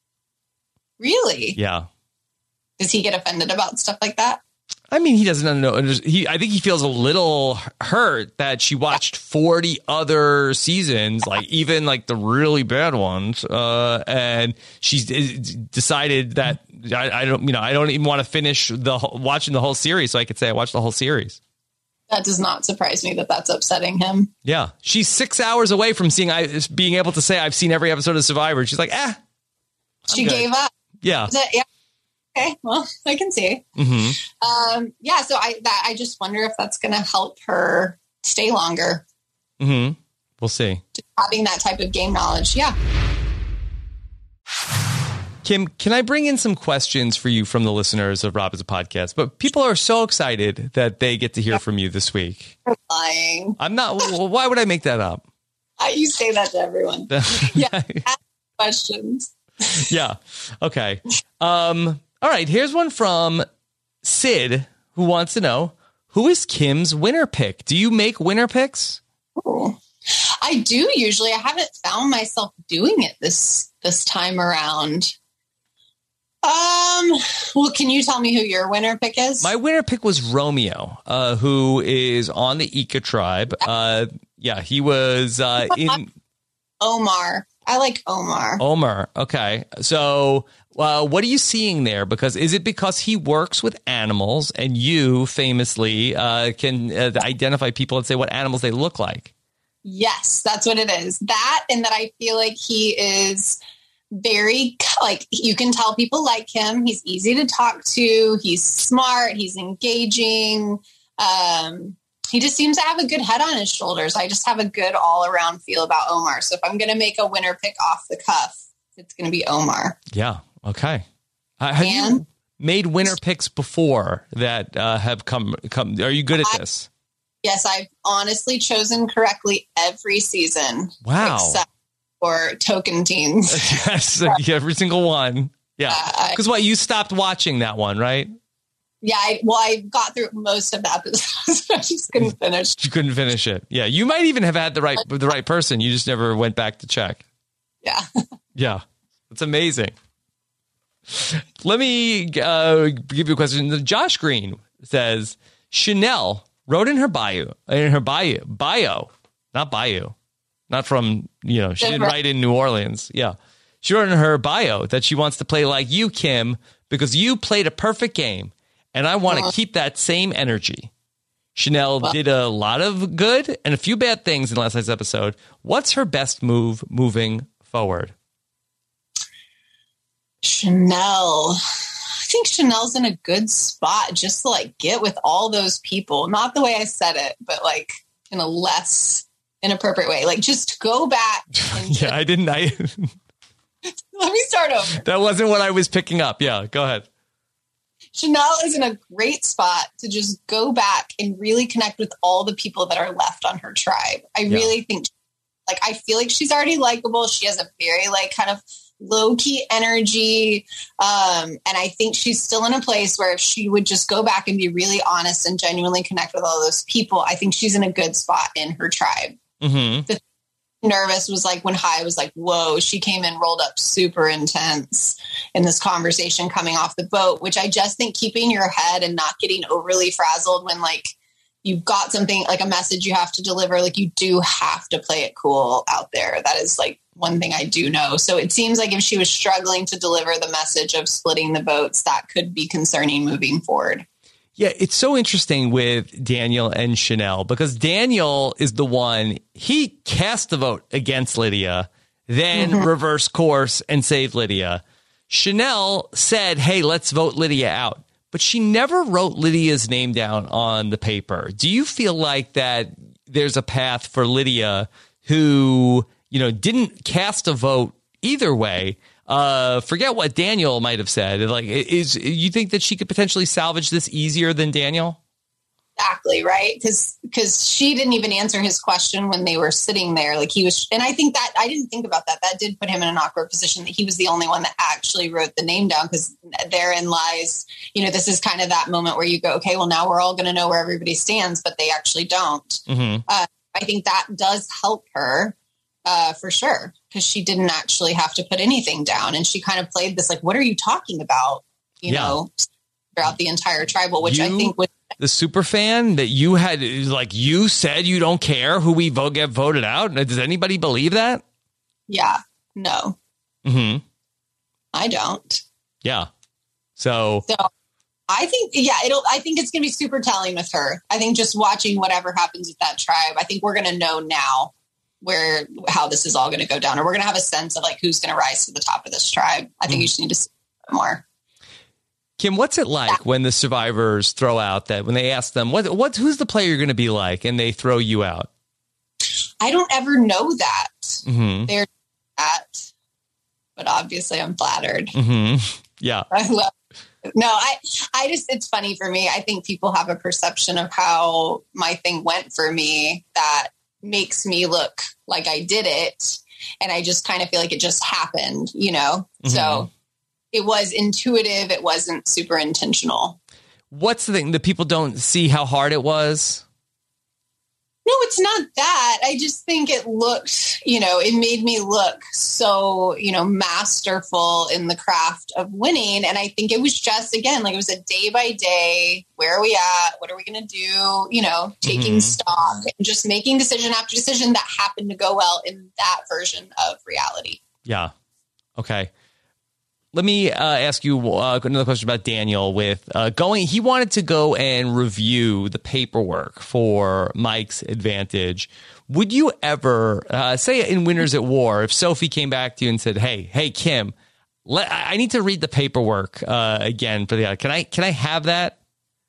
Really? Yeah. Does he get offended about stuff like that? I mean, he doesn't know. I think he feels a little hurt that she watched 40 other seasons, like even like the really bad ones, and she's decided that I don't even want to finish watching the whole series, so I could say I watched the whole series. That does not surprise me that that's upsetting him. Yeah, she's 6 hours away from being able to say I've seen every episode of Survivor. She's like, she gave up. Yeah. Okay, well, I can see. Mm-hmm. So I just wonder if that's going to help her stay longer. Mm-hmm. We'll see. Just having that type of game knowledge, yeah. Kim, can I bring in some questions for you from the listeners of Rob Has a Podcast? But people are so excited that they get to hear from you this week. You're lying. I'm not. Why would I make that up? You say that to everyone. Yeah. Ask questions. Yeah. Okay. All right, here's one from Sid, who wants to know, who is Kim's winner pick? Do you make winner picks? Oh, I do usually. I haven't found myself doing it this time around. Well, can you tell me who your winner pick is? My winner pick was Romeo, who is on the Ika tribe. He was in... Omar. I like Omar. Omar. Okay. So what are you seeing there? Is it because he works with animals and you famously can identify people and say what animals they look like? Yes, that's what it is. That, and that I feel like he is very, like, you can tell people like him. He's easy to talk to. He's smart. He's engaging. He just seems to have a good head on his shoulders. I just have a good all-around feel about Omar. So if I'm going to make a winner pick off the cuff, it's going to be Omar. Yeah. Okay. Have you made winner picks before that have come? Are you good at this? Yes, I've honestly chosen correctly every season. Wow. Except for Token Teens. Yes, every single one. Yeah. Because you stopped watching that one, right? Yeah, I got through most of the episodes. I just couldn't finish. You couldn't finish it. Yeah, you might even have had the right person. You just never went back to check. Yeah. Yeah, it's amazing. Let me give you a question. Josh Green says Chanel wrote in her bio, not bio, not from, she didn't write in New Orleans. Yeah. She wrote in her bio that she wants to play like you, Kim, because you played a perfect game, and I want to keep that same energy. Chanel did a lot of good and a few bad things in last night's episode. What's her best move moving forward? Chanel. I think Chanel's in a good spot just to like get with all those people. Not the way I said it, but like in a less inappropriate way. Like just go back. Yeah, I didn't. Let me start over. That wasn't what I was picking up. Yeah, go ahead. Chanel is in a great spot to just go back and really connect with all the people that are left on her tribe. I really think, like, I feel like she's already likable. She has a very, like, kind of low-key energy. And I think she's still in a place where if she would just go back and be really honest and genuinely connect with all those people, I think she's in a good spot in her tribe. Mm-hmm. The nervous was like when Hai was like, whoa, she came in rolled up super intense in this conversation coming off the boat, which I just think keeping your head and not getting overly frazzled when like you've got something like a message you have to deliver, like you do have to play it cool out there. That is like one thing I do know. So it seems like if she was struggling to deliver the message of splitting the votes, that could be concerning moving forward. Yeah, it's so interesting with Daniel and Chanel because Daniel is the one, he cast the vote against Lydia, then reversed course and saved Lydia. Chanel said, hey, let's vote Lydia out. But she never wrote Lydia's name down on the paper. Do you feel like that there's a path for Lydia who, didn't cast a vote either way? Forget what Daniel might have said. Like, you think that she could potentially salvage this easier than Daniel? Exactly, right? Because she didn't even answer his question when they were sitting there. Like he was, and I think that I didn't think about that. That did put him in an awkward position that he was the only one that actually wrote the name down. Because therein lies, this is kind of that moment where you go, okay, well now we're all going to know where everybody stands, but they actually don't. Mm-hmm. I think that does help her. For sure, because she didn't actually have to put anything down. And she kind of played this, like, what are you talking about? Throughout the entire tribal, which I think was the super fan that you had, like, you said you don't care who we get voted out. Does anybody believe that? Yeah, no. Mm-hmm. I don't. Yeah. So I think, I think it's going to be super telling with her. I think just watching whatever happens with that tribe, I think we're going to know now how this is all going to go down, or we're going to have a sense of like who's going to rise to the top of this tribe. I think you just need to see more. Kim, what's it like when the survivors throw out that when they ask them who's the player you're going to be like, and they throw you out? I don't ever know that. Mm-hmm. They're that, but obviously I'm flattered. Mm-hmm. Yeah, I love. No, I just, it's funny for me. I think people have a perception of how my thing went for me that makes me look like I did it. And I just kind of feel like it just happened, Mm-hmm. So it was intuitive. It wasn't super intentional. What's the thing that people don't see how hard it was? No, it's not that. I just think it looked, it made me look so, masterful in the craft of winning. And I think it was just, again, like it was a day by day. Where are we at? What are we going to do? Taking stock and just making decision after decision that happened to go well in that version of reality. Yeah. Okay. Let me ask you another question about Daniel with he wanted to go and review the paperwork for Mike's advantage. Would you ever say in Winners at War, if Sophie came back to you and said, hey, Kim, I need to read the paperwork again for the, can I have that?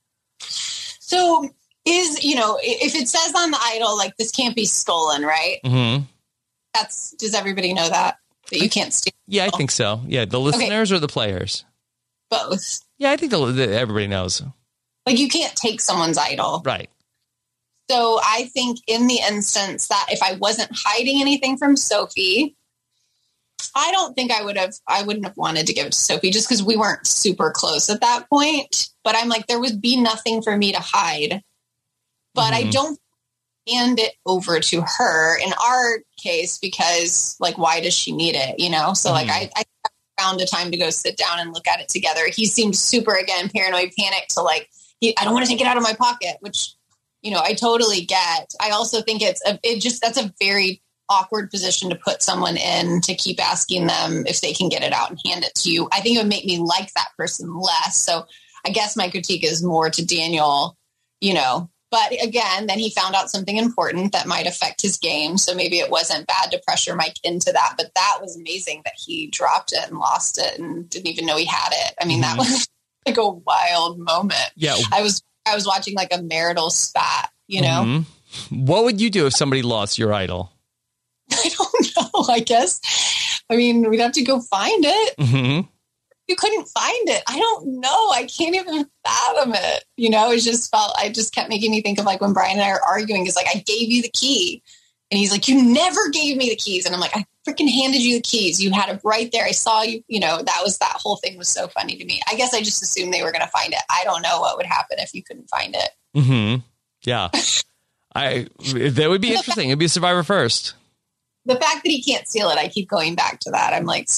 So if it says on the idol, like this can't be stolen, right? Mm-hmm. Does everybody know that you can't steal? Yeah, I think so. Yeah, the listeners or the players? Both. Yeah, I think everybody knows. Like you can't take someone's idol. Right. So I think in the instance that if I wasn't hiding anything from Sophie, I don't think I wouldn't have wanted to give it to Sophie just because we weren't super close at that point. But I'm like, there would be nothing for me to hide. But I don't hand it over to her in our case because like, why does she need it? So like I found a time to go sit down and look at it together. He seemed super, again, paranoid, panicked to like, I don't want to take it out of my pocket, which, I totally get. I also think that's a very awkward position to put someone in to keep asking them if they can get it out and hand it to you. I think it would make me like that person less. So I guess my critique is more to Daniel, but again, then he found out something important that might affect his game. So maybe it wasn't bad to pressure Mike into that, but that was amazing that he dropped it and lost it and didn't even know he had it. I mean, that was like a wild moment. Yeah. I was watching like a marital spat, What would you do if somebody lost your idol? I don't know, I guess. I mean, we'd have to go find it. Mm-hmm. You couldn't find it. I don't know. I can't even fathom it. I just kept making me think of like when Brian and I are arguing, it's like, I gave you the key. And he's like, you never gave me the keys. And I'm like, I freaking handed you the keys. You had it right there. I saw you, that whole thing was so funny to me. I guess I just assumed they were going to find it. I don't know what would happen if you couldn't find it. Mm-hmm. Yeah. That would be interesting. It'd be Survivor First. The fact that he can't steal it, I keep going back to that. I'm like,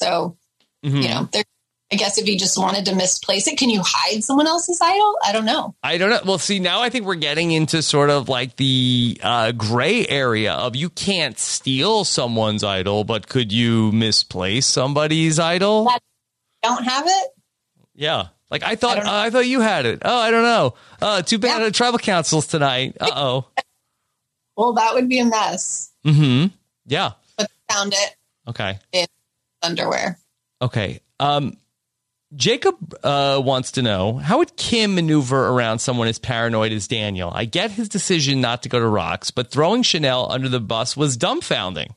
I guess if he just wanted to misplace it, can you hide someone else's idol? I don't know. Well, see, now I think we're getting into sort of like the gray area of you can't steal someone's idol, but could you misplace somebody's idol? That don't have it? Yeah. Like I thought you had it. Oh, I don't know. Too bad at tribal councils tonight. Uh-oh. Well, that would be a mess. Mm-hmm. Yeah. But found it. Okay. In underwear. Okay. Jacob wants to know, how would Kim maneuver around someone as paranoid as Daniel? I get his decision not to go to Rocks, but throwing Chanel under the bus was dumbfounding.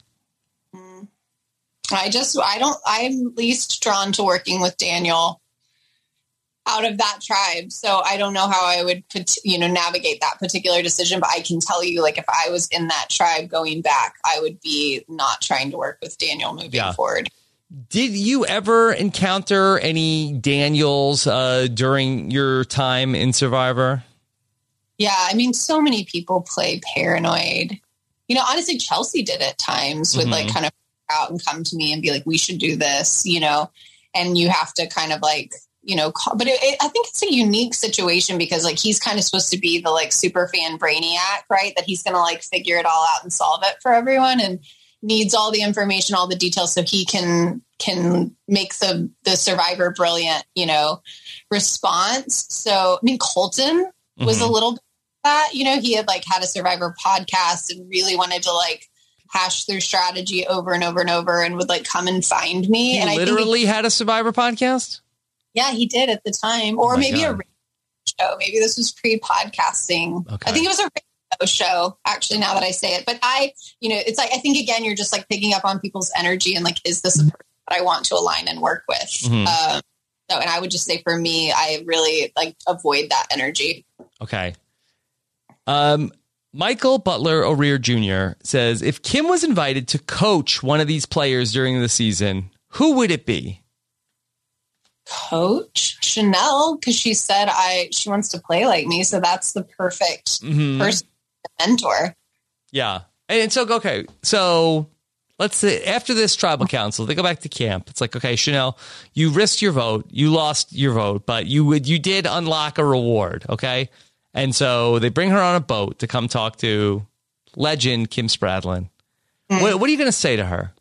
I'm least drawn to working with Daniel out of that tribe. So I don't know how I would, navigate that particular decision. But I can tell you, like, if I was in that tribe going back, I would be not trying to work with Daniel moving forward. Did you ever encounter any Daniels during your time in Survivor? Yeah, I mean, so many people play paranoid. Honestly, Chelsea did at times would like kind of out and come to me and be like, we should do this, and you have to kind of like, but I think it's a unique situation because like he's kind of supposed to be the like super fan brainiac, right? That he's going to like figure it all out and solve it for everyone. And needs all the information, all the details, so he can make the Survivor brilliant, response. So, I mean, Colton was a little bit of that, he had like had a Survivor podcast and really wanted to like hash through strategy over and over and over and would like come and find me. He literally had a Survivor podcast? Yeah, he did at the time. Or maybe a radio show. Maybe this was pre-podcasting. Okay. I think it was a radio show, actually, now that I say it. But it's like, I think, again, you're just like picking up on people's energy and like, is this a person that I want to align and work with? And I would just say for me, I really like avoid that energy. Okay. Michael Butler O'Rear Jr. says, if Kim was invited to coach one of these players during the season, who would it be? Coach Chanel, because she said she wants to play like me. So that's the perfect person. Mentor. Yeah. And so, okay. So let's say after this tribal council, they go back to camp. It's like, okay, Chanel, you risked your vote. You lost your vote, but you did unlock a reward. Okay. And so they bring her on a boat to come talk to legend Kim Spradlin. What are you going to say to her?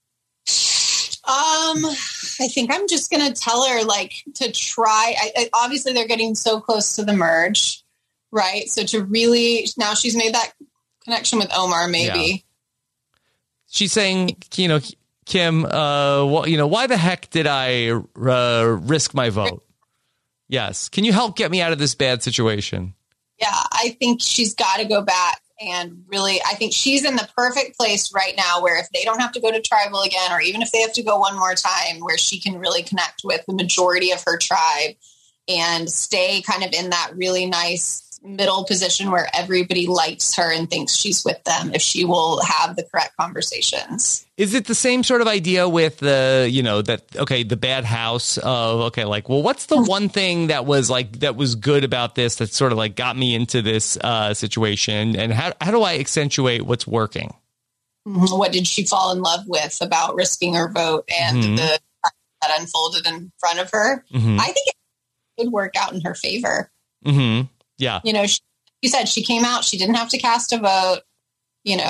I think I'm just going to tell her like to try. Obviously they're getting so close to the merge. Right. So to really, now she's made that connection with Omar, maybe. Yeah. She's saying, Kim, why the heck did I risk my vote? Yes. Can you help get me out of this bad situation? Yeah, I think she's got to go back and really, I think she's in the perfect place right now where if they don't have to go to tribal again, or even if they have to go one more time, where she can really connect with the majority of her tribe and stay kind of in that really nice middle position where everybody likes her and thinks she's with them if she will have the correct conversations. Is it the same sort of idea with the bad house of, what's the one thing that was good about this that sort of like got me into this situation, and how do I accentuate what's working? What did she fall in love with about risking her vote and the that unfolded in front of her? I think it would work out in her favor. Yeah. You said she came out, she didn't have to cast a vote.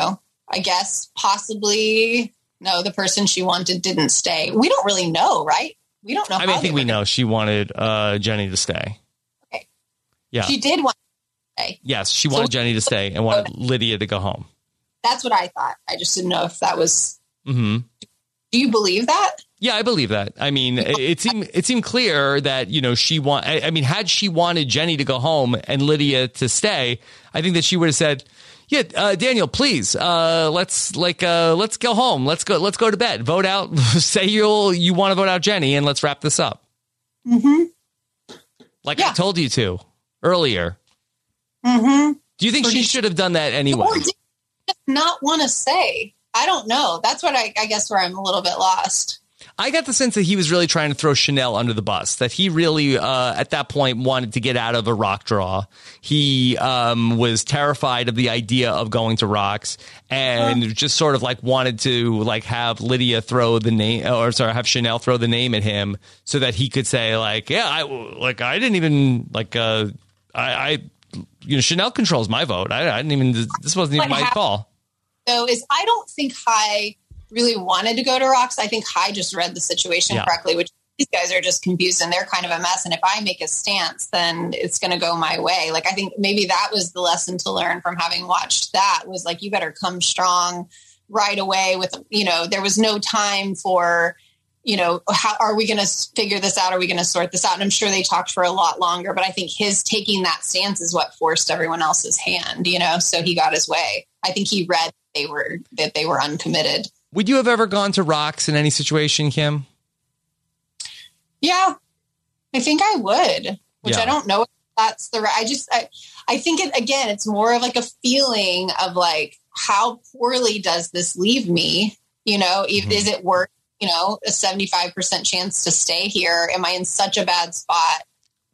I guess possibly, no, the person she wanted didn't stay. We don't really know, right? We don't know. I think we know she wanted Jenny to stay. Okay. Yeah. She did want to stay. Yes, she wanted Jenny to stay and wanted Lydia to go home. That's what I thought. I just didn't know if that was... Mm-hmm. Do you believe that? Yeah, I believe that. I mean, it seemed clear that, had she wanted Jenny to go home and Lydia to stay, I think that she would have said, yeah, Daniel, please, let's go home. Let's go to bed. Vote out. Say you want to vote out Jenny, and let's wrap this up. Mm-hmm. I told you to earlier. Mm-hmm. Do you think she should have done that anyway? Or did she not want to say? I don't know. That's what I guess where I'm a little bit lost. I got the sense that he was really trying to throw Chanel under the bus, that he really, at that point, wanted to get out of a rock draw. He was terrified of the idea of going to rocks and just sort of wanted to have Lydia throw the name, have Chanel throw the name at him so that he could say I didn't even Chanel controls my vote. I didn't even, this wasn't even my call. So I don't think Hai really wanted to go to rocks. I think Hai just read the situation correctly, which these guys are just confused and they're kind of a mess. And if I make a stance, then it's going to go my way. I think maybe that was the lesson to learn from having watched that was you better come strong right away with, there was no time for, how are we going to figure this out? Are we going to sort this out? And I'm sure they talked for a lot longer, but I think his taking that stance is what forced everyone else's hand, so he got his way. I think he read that they were uncommitted. Would you have ever gone to rocks in any situation, Kim? Yeah, I think I would, which I don't know if that's the right. I think it's more of a feeling of how poorly does this leave me? Is it worth, a 75% chance to stay here? Am I in such a bad spot?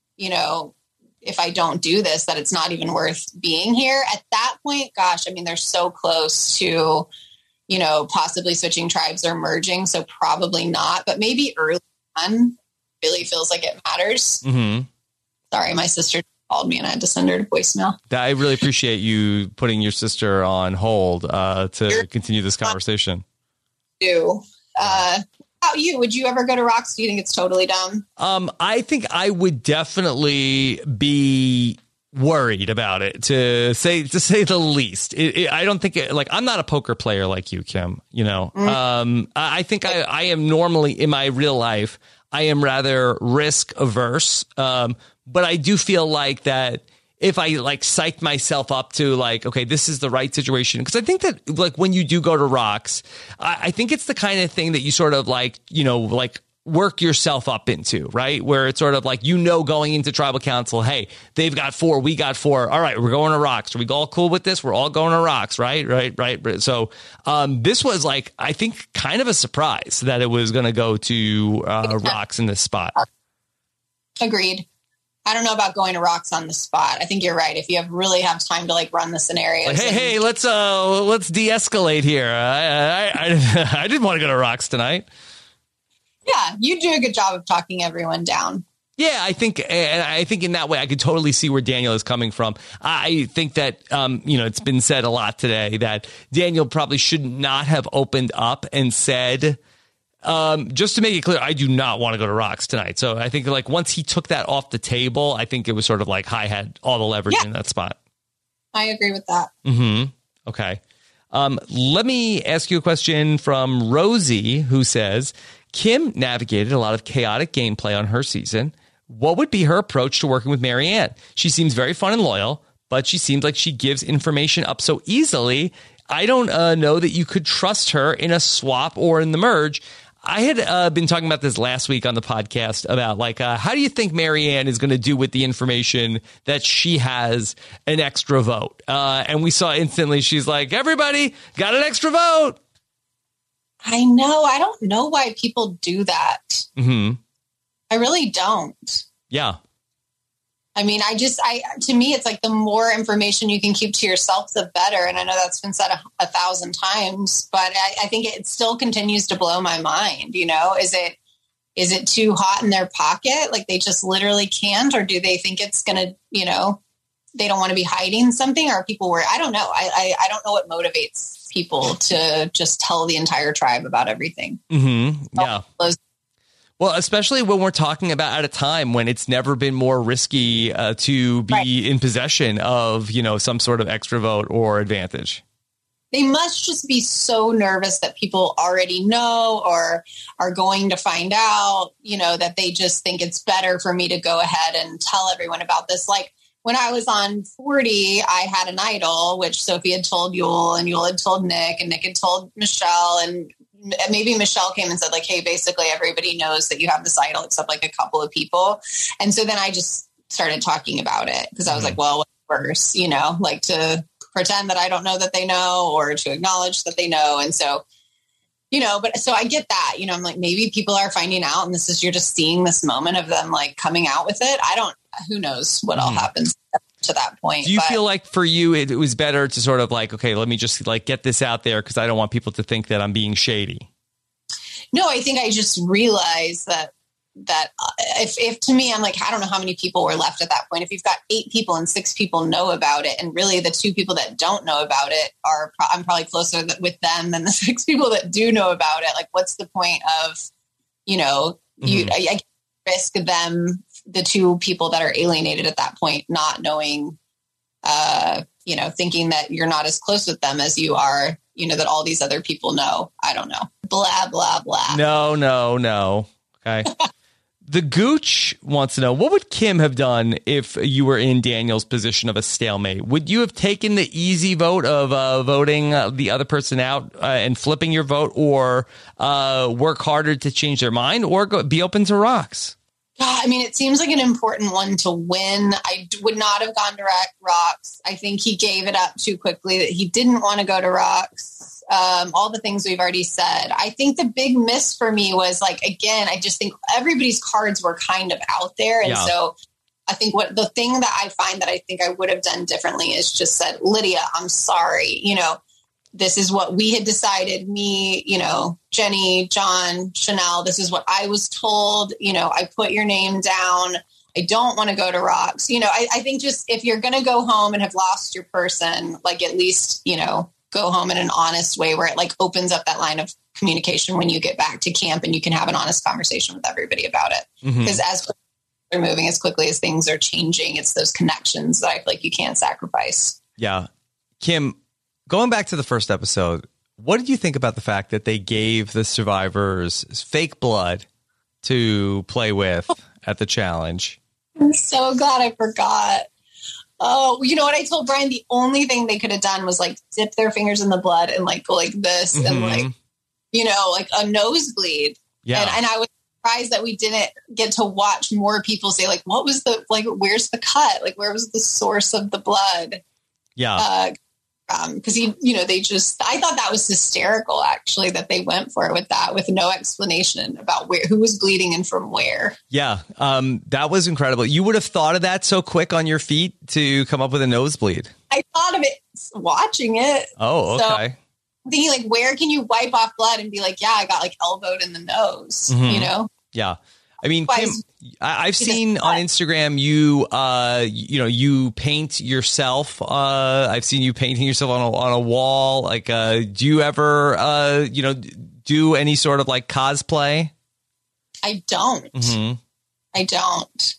If I don't do this, that it's not even worth being here at that point. Gosh, they're so close to, possibly switching tribes or merging. So probably not, but maybe early on really feels like it matters. Mm-hmm. Sorry, my sister called me and I had to send her to voicemail. I really appreciate you putting your sister on hold to continue this conversation. How about you? Would you ever go to rocks? Do you think it's totally dumb? I think I would definitely be worried about it, to say the least. I don't think I'm not a poker player like you, Kim. I think I am normally in my real life. I am rather risk averse, but I do feel that if I psych myself up to okay, this is the right situation. Because I think that when you do go to rocks, I think it's the kind of thing that you sort of work yourself up into, right? Where it's sort of going into tribal council, hey, they've got 4, we got 4. All right, we're going to rocks. Are we all cool with this? We're all going to rocks, right? So this was I think kind of a surprise that it was going to go to rocks in this spot. Agreed. I don't know about going to rocks on the spot. I think you're right. If you really have time to run the scenarios. Hey, let's de-escalate here. I didn't want to go to rocks tonight. Yeah, you do a good job of talking everyone down. Yeah, I think in that way, I could totally see where Daniel is coming from. I think that, it's been said a lot today that Daniel probably should not have opened up and said, just to make it clear, I do not want to go to rocks tonight. So I think once he took that off the table, I think it was sort of Hai had all the leverage in that spot. I agree with that. Mm-hmm. Okay. Let me ask you a question from Rosie, who says, Kim navigated a lot of chaotic gameplay on her season. What would be her approach to working with Marianne? She seems very fun and loyal, but she seems like she gives information up so easily. I don't know that you could trust her in a swap or in the merge. I had been talking about this last week on the podcast about how do you think Marianne is going to do with the information that she has an extra vote? And we saw instantly she's everybody got an extra vote. I know. I don't know why people do that. Mm-hmm. I really don't. Yeah. To me, it's the more information you can keep to yourself, the better. And I know that's been said 1,000 times, but I think it still continues to blow my mind. Is it too hot in their pocket? They just literally can't, or do they think it's going to, they don't want to be hiding something, or are people worried? I don't know. I don't know what motivates people to just tell the entire tribe about everything. Yeah. Well, especially when we're talking about at a time when it's never been more risky to be in possession of, some sort of extra vote or advantage. They must just be so nervous that people already know or are going to find out, that they just think it's better for me to go ahead and tell everyone about this. Like when I was on 40, I had an idol, which Sophie had told Yul, and Yul had told Nick, and Nick had told Michelle, and maybe Michelle came and said like, hey, basically everybody knows that you have this idol except like a couple of people. And so then I just started talking about it because I was like, well, what's worse, like to pretend that I don't know that they know or to acknowledge that they know. And so, but so I get that, I'm like, maybe people are finding out and you're just seeing this moment of them like coming out with it. Who knows what all happens to that point. Do you feel like for you, it was better to sort of like, okay, let me just like get this out there because I don't want people to think that I'm being shady? No, I think I just realized that if to me, I'm like, I don't know how many people were left at that point. If you've got 8 people and 6 people know about it, and really the 2 people that don't know about it I'm probably closer with them than the 6 people that do know about it. Like, what's the point of, I risk them, the 2 people that are alienated at that point, not knowing, thinking that you're not as close with them as you are, that all these other people know. I don't know. Blah, blah, blah. No. Okay. The Gooch wants to know, what would Kim have done if you were in Daniel's position of a stalemate? Would you have taken the easy vote of voting the other person out and flipping your vote, or work harder to change their mind, or be open to rocks? I mean, it seems like an important one to win. I would not have gone to rocks. I think he gave it up too quickly, that he didn't want to go to rocks. All the things we've already said. I think the big miss for me was like, again, I just think everybody's cards were kind of out there. And so I think the thing that I find that I think I would have done differently is just said, Lydia, I'm sorry. This is what we had decided. Me, Jenny, John, Chanel, this is what I was told. I put your name down. I don't want to go to rocks. I think just if you're going to go home and have lost your person, like at least, go home in an honest way where it like opens up that line of communication when you get back to camp and you can have an honest conversation with everybody about it. Because as they're moving as quickly as things are changing, it's those connections that I feel like you can't sacrifice. Yeah. Kim, going back to the first episode, what did you think about the fact that they gave the survivors fake blood to play with at the challenge? I'm so glad I forgot. Oh, you know what I told Brian? The only thing they could have done was like dip their fingers in the blood and like go like this and like, like a nosebleed. Yeah. And I was surprised that we didn't get to watch more people say like, what was where's the cut? Like, where was the source of the blood? Yeah. Because I thought that was hysterical, actually, that they went for it with that, with no explanation about who was bleeding and from where. Yeah, that was incredible. You would have thought of that so quick on your feet to come up with a nosebleed. I thought of it watching it. Oh, okay. So I'm thinking like, where can you wipe off blood and be like, yeah, I got like elbowed in the nose, Yeah. I mean, Kim, I've seen on Instagram you paint yourself. I've seen you painting yourself on a wall. Like, do you ever do any sort of like cosplay? I don't. I don't.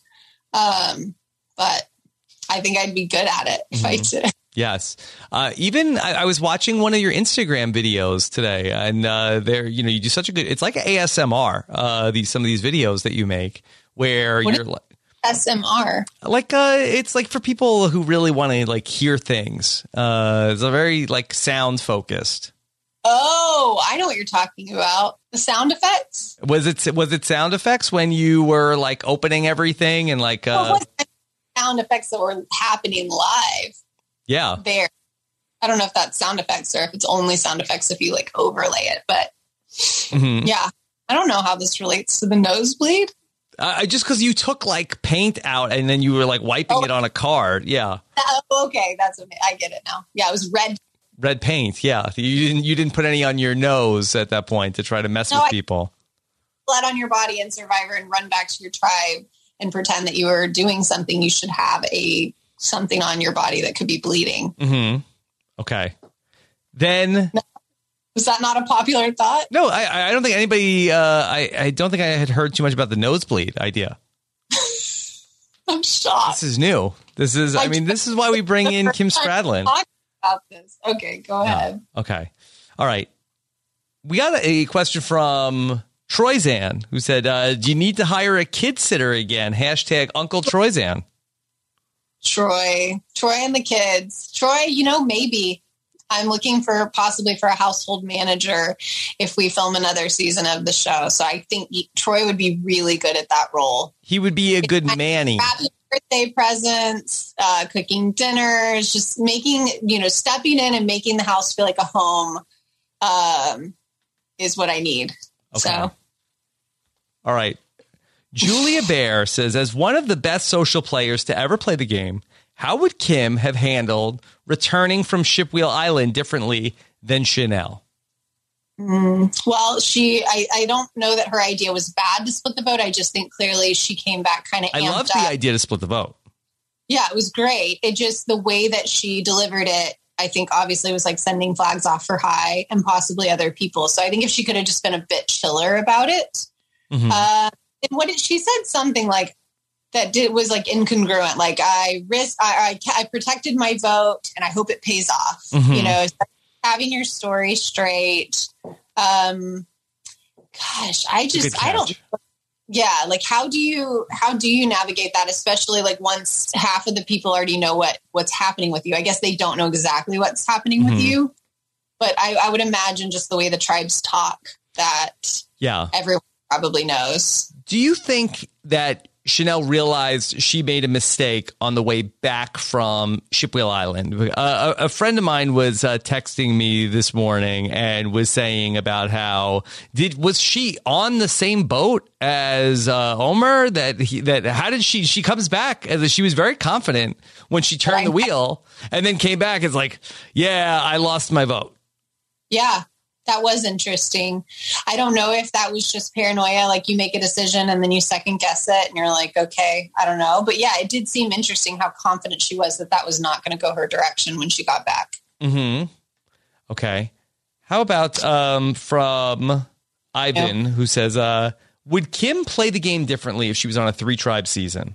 But I think I'd be good at it if I did. Yes. Even I was watching one of your Instagram videos today, and there, you do such a good, it's like ASMR, some of these videos that you make where you're like SMR. Like, it's like for people who really want to like hear things. It's a very like sound focused. Oh, I know what you're talking about. The sound effects. Was it sound effects when you were like opening everything and like, sound effects that were happening live? Yeah. There. I don't know if that's sound effects or if it's only sound effects if you like overlay it, but yeah, I don't know how this relates to the nosebleed. Just because you took like paint out and then you were like wiping it on a card. Yeah. Okay. That's okay. I get it now. Yeah. It was red paint. Yeah. You didn't put any on your nose at that point to try to mess with people. Blood on your body in Survivor and run back to your tribe and pretend that you were doing something. You should have something on your body that could be bleeding. Okay. then... Was that not a popular thought? No, I don't think anybody... I don't think I had heard too much about the nosebleed idea. I'm shocked. This is new. This is why we bring in Kim Spradlin. Talk about this. Okay, go ahead. Okay. All right. We got a question from Troyzan, who said, do you need to hire a kid sitter again? # Uncle Troyzan. Troy and the kids. Troy, maybe. I'm looking possibly for a household manager if we film another season of the show. So I think Troy would be really good at that role. He would be a good Manny. Happy birthday presents, cooking dinners, just making, stepping in and making the house feel like a home is what I need. Okay. So. All right. Julia Bear says, as one of the best social players to ever play the game, how would Kim have handled returning from Shipwheel Island differently than Chanel? Well, I don't know that her idea was bad to split the vote. I just think clearly she came back kind of amped up. I love the idea to split the vote. Yeah, it was great. It just, the way that she delivered it, I think obviously was like sending flags off for Hai and possibly other people. So I think if she could have just been a bit chiller about it. Mm-hmm. And she said something like, was like incongruent. Like I protected my vote and I hope it pays off. Mm-hmm. Having your story straight. Gosh, I don't. Yeah. Like how do you navigate that? Especially like once half of the people already know what's happening with you. I guess they don't know exactly what's happening with you, but I would imagine just the way the tribes talk that everyone probably knows. Do you think that Chanel realized she made a mistake on the way back from Shipwheel Island? A friend of mine was texting me this morning and was saying about how was she on the same boat as Omar? How did she comes back as she was very confident when she turned the wheel and then came back. It's like, yeah, I lost my vote. Yeah. That was interesting. I don't know if that was just paranoia, like you make a decision and then you second guess it and you're like, okay, I don't know. But yeah, it did seem interesting how confident she was that was not going to go her direction when she got back. Mm-hmm. Okay. How about from Ivan, who says, would Kim play the game differently if she was on a 3-tribe season?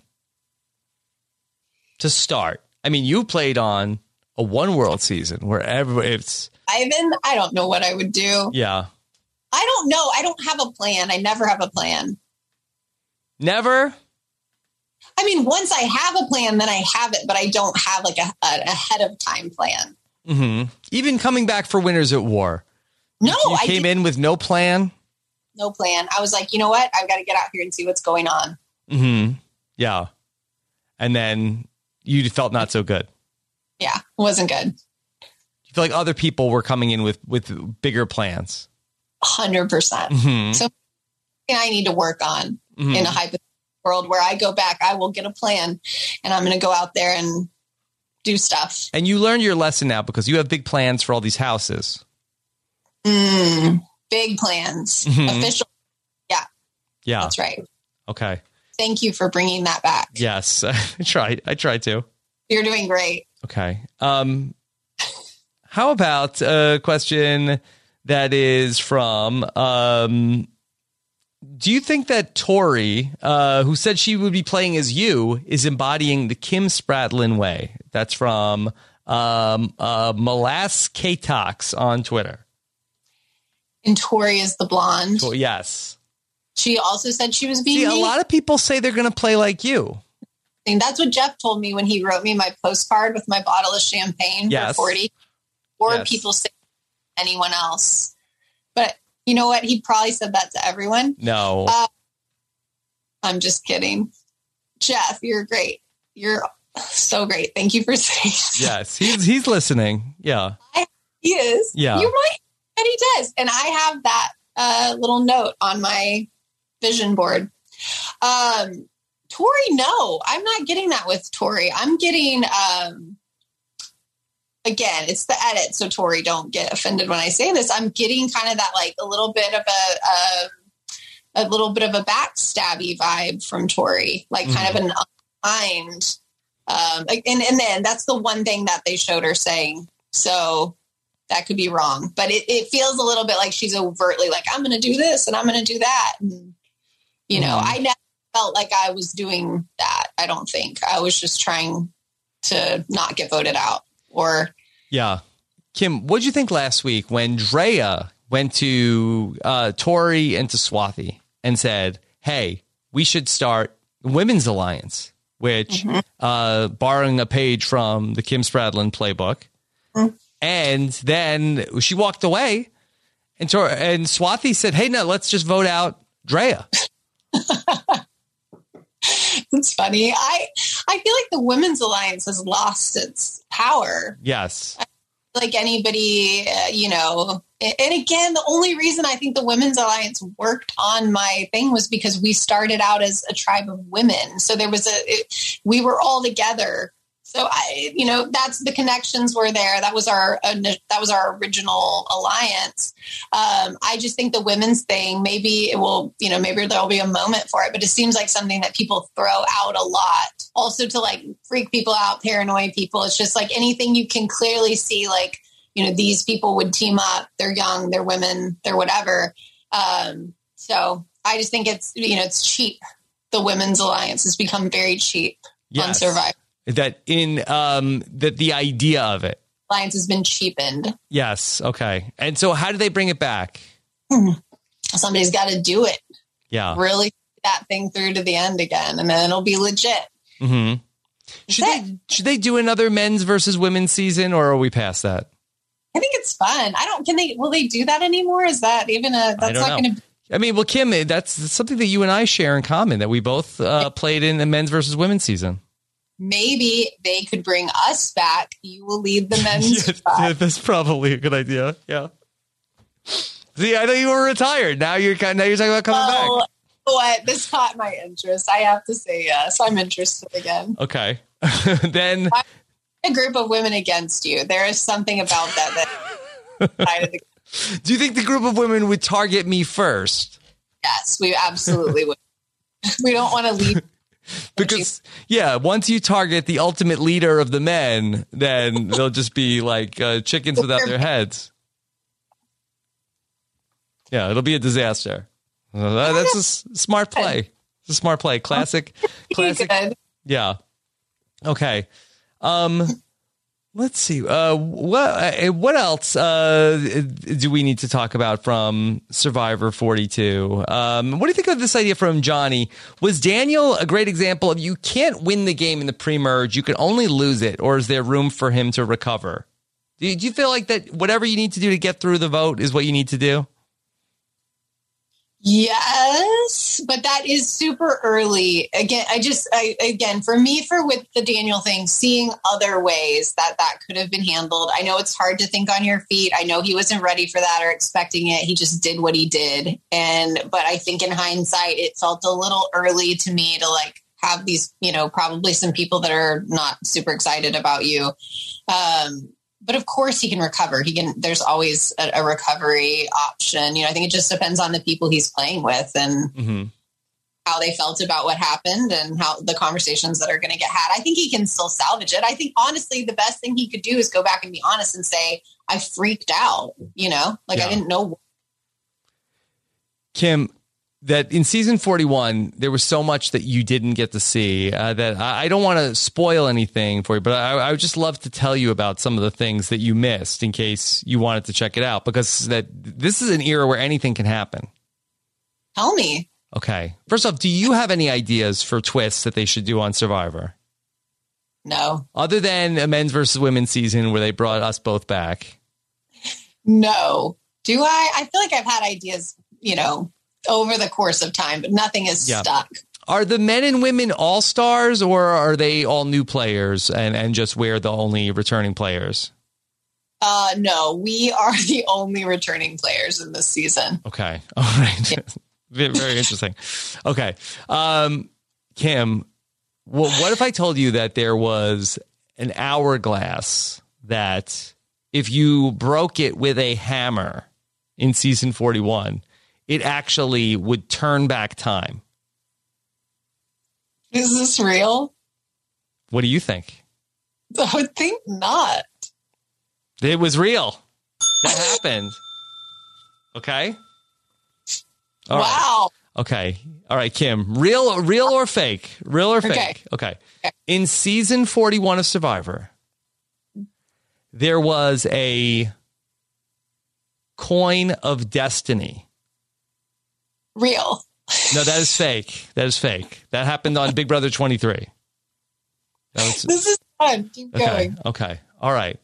To start. I mean, you played on a One World season where it's... Ivan, I don't know what I would do. Yeah. I don't know. I don't have a plan. I never have a plan. Never? I mean, once I have a plan, then I have it, but I don't have like a ahead of time plan. Mm-hmm. Even coming back for Winners at War. No, you came in with no plan? No plan. I was like, you know what? I've got to get out here and see what's going on. Mm-hmm. Yeah. And then you felt not so good. Yeah, it wasn't good. I feel like other people were coming in with bigger plans. 100%. Mm-hmm. So I need to work on in a hypothetical world where I go back, I will get a plan and I'm going to go out there and do stuff. And you learned your lesson now because you have big plans for all these houses. Big plans. Official. Yeah. Yeah. That's right. Okay. Thank you for bringing that back. Yes. I tried to. You're doing great. Okay. How about a question that is from, do you think that Tori, who said she would be playing as you, is embodying the Kim Spradlin way? That's from Molass K-Tox on Twitter. And Tori is the blonde? Yes. She also said she was being a lot of people say they're going to play like you. And that's what Jeff told me when he wrote me my postcard with my bottle of champagne for 40. Or people say anyone else. But you know what? He probably said that to everyone. No. I'm just kidding. Jeff, you're great. You're so great. Thank you for saying that. Yes, he's listening. Yeah. He is. Yeah. You might. And he does. And I have that little note on my vision board. Tori, no. I'm not getting that with Tori. I'm getting... Again, it's the edit, so Tori, don't get offended when I say this. I'm getting kind of that, like a little bit of a backstabby vibe from Tori, like kind of an unkind. And then that's the one thing that they showed her saying. So that could be wrong, but it feels a little bit like she's overtly like, I'm going to do this and I'm going to do that. And, you know, I never felt like I was doing that. I don't think I was just trying to not get voted out or. Yeah. Kim, what'd you think last week when Drea went to Tori and to Swathi and said, hey, we should start Women's Alliance, which borrowing a page from the Kim Spradlin playbook. And then she walked away and Swathi said, hey, no, let's just vote out Drea. It's funny. I feel like the Women's Alliance has lost its power. Yes. Like anybody, you know, and again, the only reason I think the Women's Alliance worked on my thing was because we started out as a tribe of women. So there was we were all together. So you know, that's the connections were there. That was our original alliance. I just think the women's thing, maybe it will, you know, maybe there'll be a moment for it, but it seems like something that people throw out a lot also to like freak people out, paranoid people. It's just like anything you can clearly see, like, you know, these people would team up. They're young, they're women, they're whatever. So I just think it's, you know, it's cheap. The Women's Alliance has become very cheap on Survivor. That the idea of it. Alliance has been cheapened. Yes. Okay. And so how do they bring it back? Somebody's got to do it. Yeah. Really that thing through to the end again, and then it'll be legit. Mm-hmm. Should they do another men's versus women's season, or are we past that? I think it's fun. Will they do that anymore? Is that even that's I don't not going know. to I mean, well, Kim, that's something that you and I share in common, that we both played in the men's versus women's season. Maybe they could bring us back. You will lead the men's. Yeah, that's probably a good idea. Yeah. See, I know you were retired. Now you're talking about coming back. What? This caught my interest. I have to say yes. I'm interested again. Okay. Then a group of women against you. There is something about that. Do you think the group of women would target me first? Yes, we absolutely would. We don't want to leave. Because, yeah, once you target the ultimate leader of the men, then they'll just be like chickens without their heads. Yeah, it'll be a disaster. That's a smart play. It's a smart play. Classic. Good. Yeah. Okay. Let's see. What else do we need to talk about from Survivor 42? What do you think of this idea from Johnny? Was Daniel a great example of you can't win the game in the pre-merge, you can only lose it, or is there room for him to recover? Do you feel like that whatever you need to do to get through the vote is what you need to do? Yes, but that is super early. Again, with the Daniel thing, seeing other ways that could have been handled. I know it's hard to think on your feet. I know he wasn't ready for that or expecting it. He just did what he did. But I think in hindsight, it felt a little early to me to like have these, you know, probably some people that are not super excited about you. But of course he can recover. There's always a recovery option. You know, I think it just depends on the people he's playing with and how they felt about what happened and how the conversations that are going to get had. I think he can still salvage it. I think honestly, the best thing he could do is go back and be honest and say, I freaked out, you know, like I didn't know. Kim, that in season 41, there was so much that you didn't get to see that I don't want to spoil anything for you, but I would just love to tell you about some of the things that you missed in case you wanted to check it out, because this is an era where anything can happen. Tell me. Okay. First off, do you have any ideas for twists that they should do on Survivor? No. Other than a men's versus women's season where they brought us both back? No. Do I? I feel like I've had ideas, you know, over the course of time, but nothing is stuck. Are the men and women all stars, or are they all new players and just we're the only returning players? No, we are the only returning players in this season. Okay. All right. Yeah. Very interesting. Okay. Kim, what if I told you that there was an hourglass that if you broke it with a hammer in season 41, it actually would turn back time? Is this real? What do you think? I would think not. It was real. That happened. Okay. All wow. right. Okay. All right, Kim. Real or fake? Real or fake? Okay. In season 41 of Survivor, there was a coin of destiny. Real. No, that is fake. That is fake. That happened on Big Brother 23. This is fun. Keep going. Okay. All right.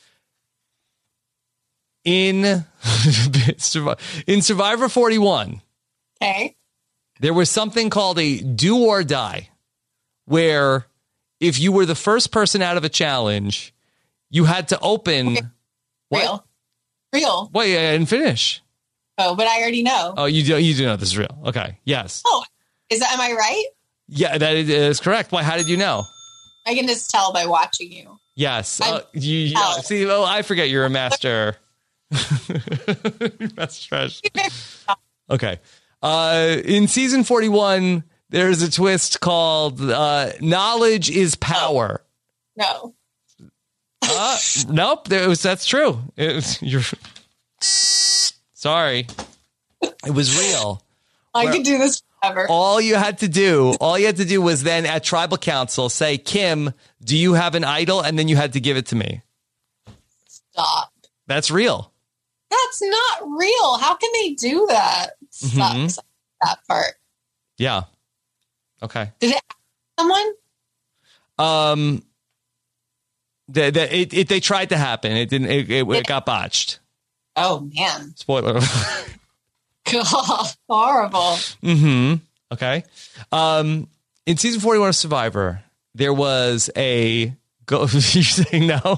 In Survivor 41, okay, there was something called a do or die, where if you were the first person out of a challenge, you had to open. Okay. Real. Wait, I didn't finish. Oh, but I already know. Oh, you do know this is real. Okay. Yes. Oh, am I right? Yeah, that is correct. Why? How did you know? I can just tell by watching you. Yes. See, I forget you're a master. Master trash. Okay. In season 41, there's a twist called knowledge is power. No. Nope. That's true. You're sorry. It was real. I could do this forever. All you had to do was then at tribal council say, Kim, do you have an idol? And then you had to give it to me. Stop. That's real. That's not real. How can they do that? Sucks. That part. Yeah. Okay. Did it happen to someone? They tried to happen. It didn't. It got botched. Oh man! Spoiler. God, horrible. Okay. In season 41 of Survivor, there was a. You're saying no.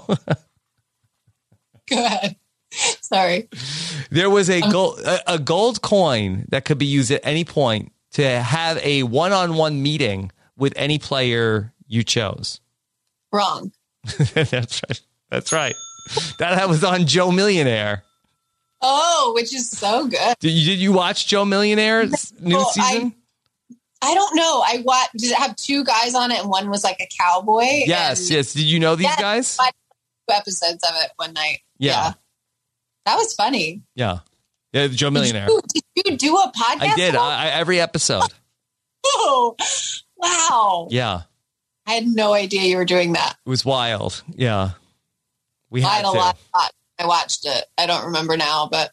Go ahead. Sorry. There was a gold coin that could be used at any point to have a one-on-one meeting with any player you chose. Wrong. That's right. That's right. That was on Joe Millionaire. Oh, which is so good. Did you watch Joe Millionaire's new season? I don't know. I watched. Did it have two guys on it and one was like a cowboy? Yes. Did you know these guys? I watched 2 episodes of it one night. Yeah. That was funny. Yeah. Joe Millionaire. Did you do a podcast? I did. Every episode. Oh, wow. Yeah. I had no idea you were doing that. It was wild. Yeah. I had a lot. I watched it. I don't remember now, but.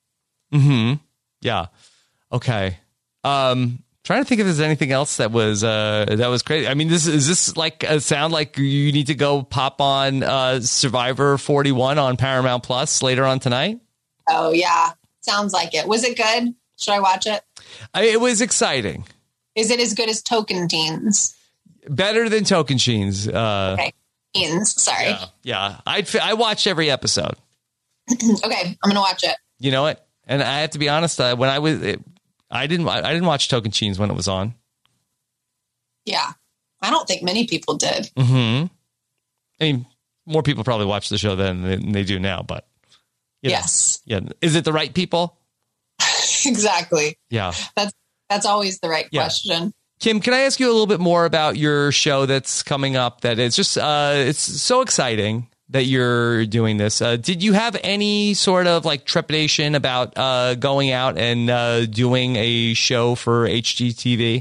Yeah. Okay. Trying to think if there's anything else that was crazy. I mean, is this like sound like you need to go pop on Survivor 41 on Paramount Plus later on tonight? Oh yeah, sounds like it. Was it good? Should I watch it? It was exciting. Is it as good as Token Teens? Better than Token Teens. Okay, Teens. Sorry. Yeah. I watched every episode. Okay, I'm gonna watch it. You know what? And I have to be honest. When I didn't watch Token Teens when it was on. Yeah, I don't think many people did. I mean, more people probably watch the show than they do now, but yes, yeah. Is it the right people? Exactly. Yeah, that's always the right question. Kim, can I ask you a little bit more about your show that's coming up? That it's just it's so exciting that you're doing this. Did you have any sort of like trepidation about going out and doing a show for HGTV?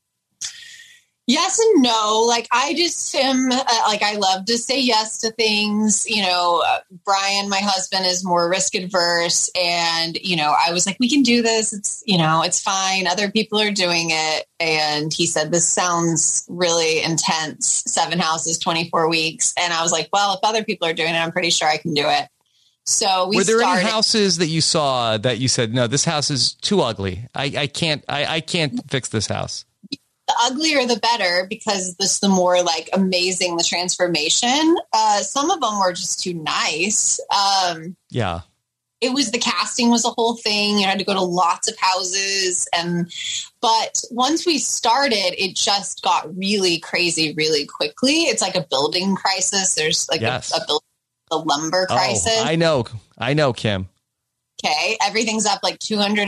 Yes and no. Like I just am like I love to say yes to things. You know, Brian, my husband, is more risk adverse, and I was like, we can do this. It's it's fine. Other people are doing it, and he said this sounds really intense. 7 houses, 24 weeks, and I was like, well, if other people are doing it, I'm pretty sure I can do it. So were there any houses that you saw that you said, no, this house is too ugly. I can't fix this house? The uglier the better, because the more like amazing the transformation. Some of them were just too nice. Yeah. It was the casting was a whole thing. You had to go to lots of houses, but once we started, it just got really crazy really quickly. It's like a building crisis. There's like a lumber crisis. I know, Kim. Okay. Everything's up like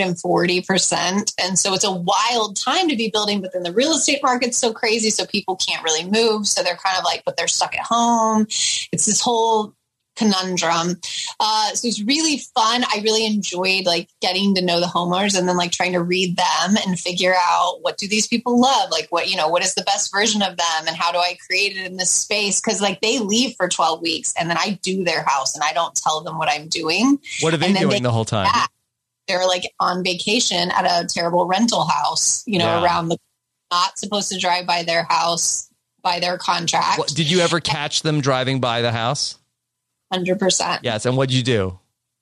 240%. And so it's a wild time to be building, but then the real estate market's so crazy. So people can't really move. So they're kind of like, but they're stuck at home. It's this whole conundrum. So it's really fun. I really enjoyed like getting to know the homeowners and then like trying to read them and figure out what do these people love? Like what, you know, what is the best version of them and how do I create it in this space? Cause like they leave for 12 weeks and then I do their house and I don't tell them what I'm doing. What are they doing the whole time? They're like on vacation at a terrible rental house, you know, around the, not supposed to drive by their house by their contract. Did you ever catch them driving by the house? 100%. Yes. And what'd you do?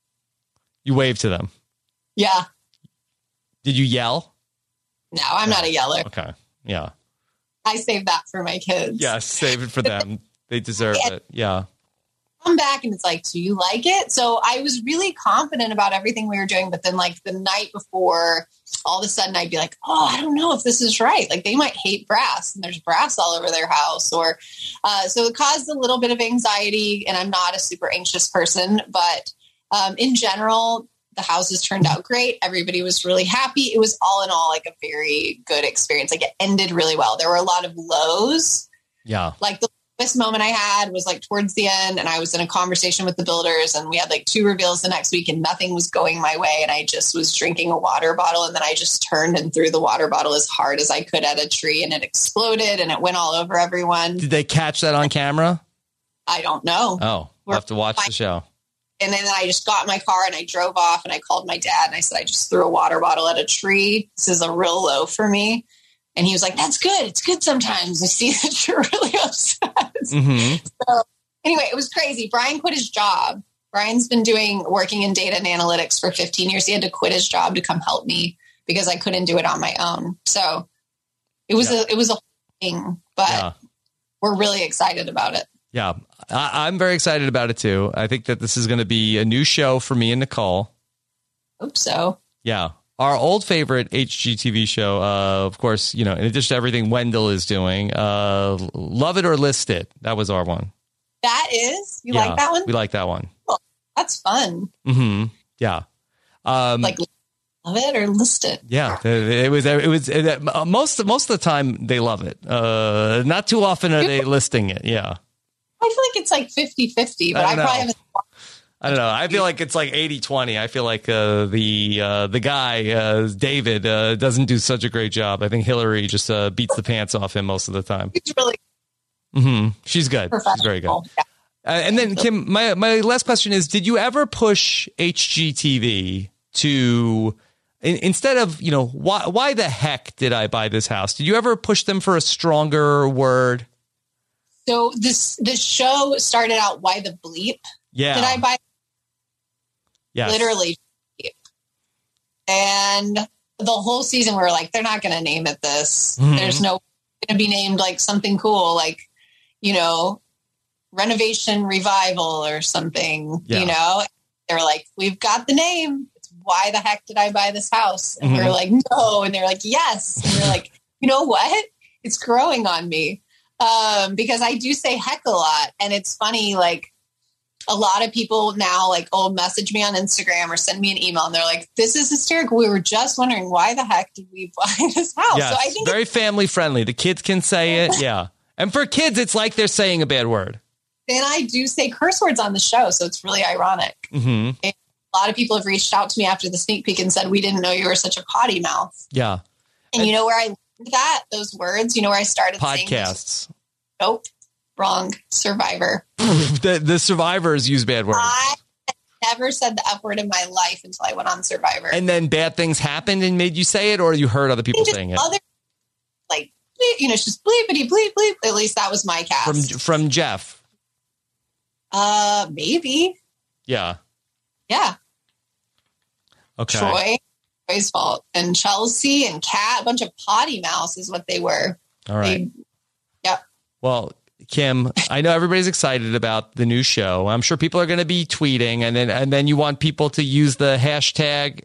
You waved to them. Yeah. Did you yell? No, I'm not a yeller. Okay. Yeah. I save that for my kids. Yeah. Save it for them. They deserve it. Yeah. Come back and it's like, do you like it? So I was really confident about everything we were doing. But then like the night before, all of a sudden I'd be like, oh, I don't know if this is right. Like they might hate brass and there's brass all over their house or, so it caused a little bit of anxiety and I'm not a super anxious person, but, in general, the houses turned out great. Everybody was really happy. It was all in all like a very good experience. Like it ended really well. There were a lot of lows. Yeah. Like the best moment I had was like towards the end and I was in a conversation with the builders and we had like 2 reveals the next week and nothing was going my way. And I just was drinking a water bottle and then I just turned and threw the water bottle as hard as I could at a tree and it exploded and it went all over everyone. Did they catch that on camera? I don't know. Oh, we'll have to watch the show. And then I just got in my car and I drove off and I called my dad and I said, I just threw a water bottle at a tree. This is a real low for me. And he was like, that's good. It's good sometimes. I see that you're really upset. Mm-hmm. So anyway, it was crazy. Brian quit his job. Brian's been working in data and analytics for 15 years. He had to quit his job to come help me because I couldn't do it on my own. So it was a thing, but we're really excited about it. Yeah, I'm very excited about it too. I think that this is going to be a new show for me and Nicole. Hope so. Yeah. Our old favorite HGTV show, of course, you know, in addition to everything Wendell is doing, Love It or List It. That was our one. That is? You like that one? We like that one. Cool. That's fun. Mm-hmm. Yeah. Like Love It or List It. Yeah. It was most of the time they love it. Not too often are they listing it. Yeah. I feel like it's like 50-50, but I probably haven't. I don't know. I feel like it's like 80-20. I feel like the guy, David, doesn't do such a great job. I think Hillary just beats the pants off him most of the time. He's really She's good. She's very good. Yeah. And then, Kim, my last question is, did you ever push HGTV to, instead of, you know, why the heck did I buy this house? Did you ever push them for a stronger word? So this show started out, why the bleep? Yeah. Did I buy? Yes. Literally. And the whole season we were like, they're not going to name it this. Mm-hmm. There's no going to be named like something cool, like, you know, renovation revival or something, you know, they're like, we've got the name. It's why the heck did I buy this house? And we're like, no. And they're like, yes. And we're like, you know what? It's growing on me. Because I do say heck a lot. And it's funny, like, a lot of people now like, message me on Instagram or send me an email and they're like, this is hysterical. We were just wondering why the heck did we buy this house? Yes, so I think very family friendly. The kids can say it. Yeah. And for kids, it's like they're saying a bad word. And I do say curse words on the show. So it's really ironic. Mm-hmm. And a lot of people have reached out to me after the sneak peek and said, we didn't know you were such a potty mouth. Yeah. And you know where I learned those words, you know where I started podcasts. Saying nope. Wrong. Survivor. the survivors use bad words. I never said the F word in my life until I went on Survivor. And then bad things happened and made you say it, or you heard other people saying it? Like, you know, it's just bleepity bleep bleep. At least that was my cast. From Jeff. Maybe. Yeah. Yeah. Okay. Troy's fault. And Chelsea and Kat, a bunch of potty mouths is what they were. All right. Yep. Well, Kim, I know everybody's excited about the new show. I'm sure people are going to be tweeting, and then you want people to use the hashtag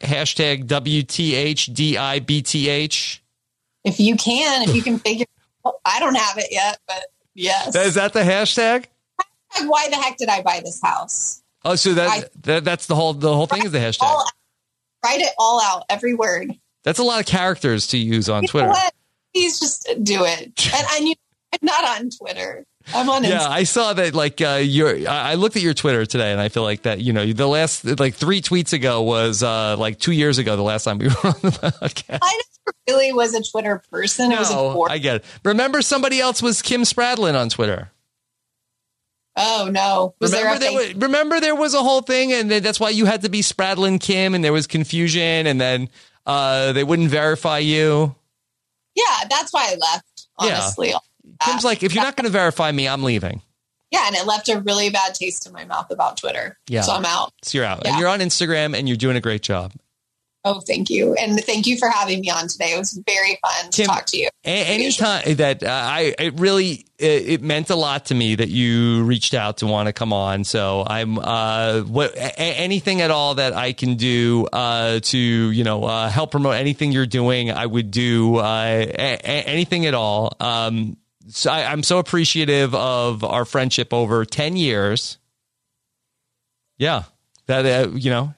WTHDIBTH. If you can figure, I don't have it yet, but yes. Is that the hashtag? Why the heck did I buy this house? Oh, so that's the whole thing is the hashtag. Write it all out, every word. That's a lot of characters to use on Twitter. Please just do it. And I'm not on Twitter. I'm on Instagram. Yeah, I saw that. Like, I looked at your Twitter today, and I feel like that. The last 3 tweets ago was 2 years ago. The last time we were on the podcast. I never really was a Twitter person. It was a board. I get it. Remember, somebody else was Kim Spradlin on Twitter. Oh no! Remember there was a whole thing, and that's why you had to be Spradlin Kim, and there was confusion, and then they wouldn't verify you. Yeah, that's why I left. Honestly, yeah. Kim's like, if you're not going to verify me, I'm leaving. Yeah, and it left a really bad taste in my mouth about Twitter. Yeah, so I'm out. So you're out, yeah. And you're on Instagram, and you're doing a great job. Oh, thank you. And thank you for having me on today. It was very fun to talk to you. Anytime that it meant a lot to me that you reached out to want to come on. So I'm anything at all that I can do to help promote anything you're doing, I would do anything at all. So I'm so appreciative of our friendship over 10 years. Yeah, that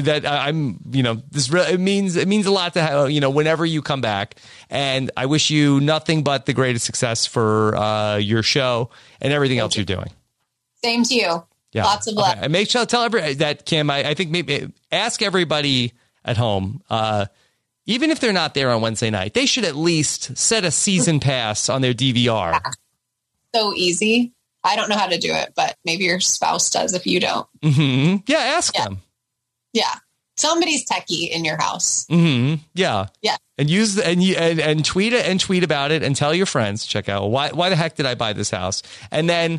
it means a lot to have, whenever you come back, and I wish you nothing but the greatest success for your show and everything else you're doing. Same to you. Yeah. Lots of love. Okay. And make sure tell everybody that, Kim, I think maybe ask everybody at home, even if they're not there on Wednesday night, they should at least set a season pass on their DVR. Yeah. So easy. I don't know how to do it, but maybe your spouse does if you don't. Mm-hmm. Yeah, ask them. Yeah. Somebody's techie in your house. Mm-hmm. Yeah. Yeah. And use and tweet it and tweet about it and tell your friends, check out why the heck did I buy this house? And then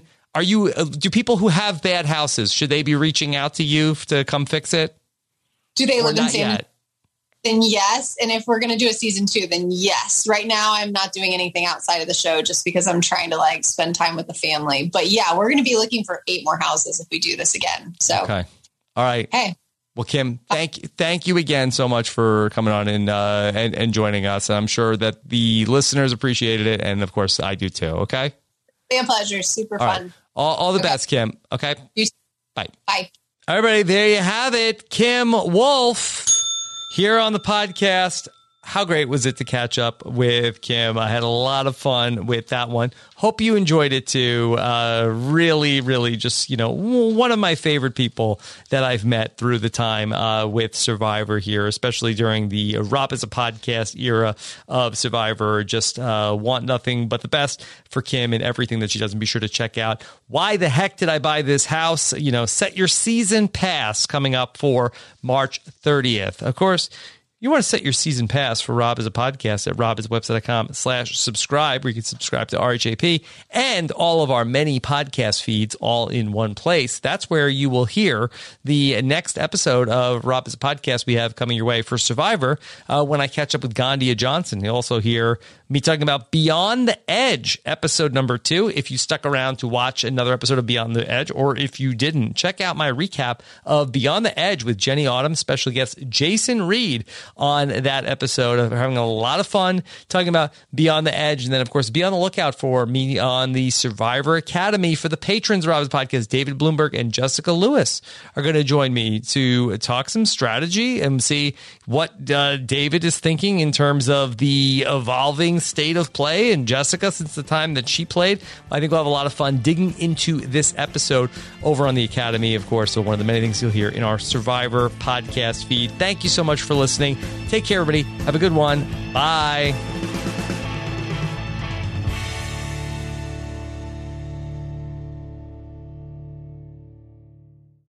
do people who have bad houses, should they be reaching out to you to come fix it? Do they live in San yet? Then yes. And if we're going to do a season 2, then yes. Right now, I'm not doing anything outside of the show just because I'm trying to spend time with the family. But yeah, we're going to be looking for 8 more houses if we do this again. So, okay. All right. Hey. Well, Kim, thank you again so much for coming on and joining us. I'm sure that the listeners appreciated it. And of course I do too. Okay. It's a pleasure. Super fun. Right. All the best, Kim. Okay. Bye. Bye. Everybody, there you have it. Kim Wolf here on the podcast. How great was it to catch up with Kim? I had a lot of fun with that one. Hope you enjoyed it too. Really, really just, one of my favorite people that I've met through the time with Survivor here, especially during the Rob as a Podcast era of Survivor. Just want nothing but the best for Kim and everything that she does. And be sure to check out Why the Heck Did I Buy This House? Set your season pass coming up for March 30th. Of course, you want to set your season pass for Rob as a Podcast at robaswebsite.com/subscribe, where you can subscribe to RHAP and all of our many podcast feeds all in one place. That's where you will hear the next episode of Rob as a Podcast we have coming your way for Survivor when I catch up with Gandia Johnson. You'll also hear me talking about Beyond the Edge, episode number 2. If you stuck around to watch another episode of Beyond the Edge, or if you didn't, check out my recap of Beyond the Edge with Jenny Autumn, special guest Jason Reed on that episode. Of having a lot of fun talking about Beyond the Edge. And then, of course, be on the lookout for me on the Survivor Academy for the patrons of Rob's Podcast. David Bloomberg and Jessica Lewis are going to join me to talk some strategy and see what David is thinking in terms of the evolving state of play. And Jessica, since the time that she played, I think we'll have a lot of fun digging into this episode over on the Academy, of course. So one of the many things you'll hear in our Survivor podcast feed. Thank you so much for listening. Take care, everybody. Have a good one. Bye.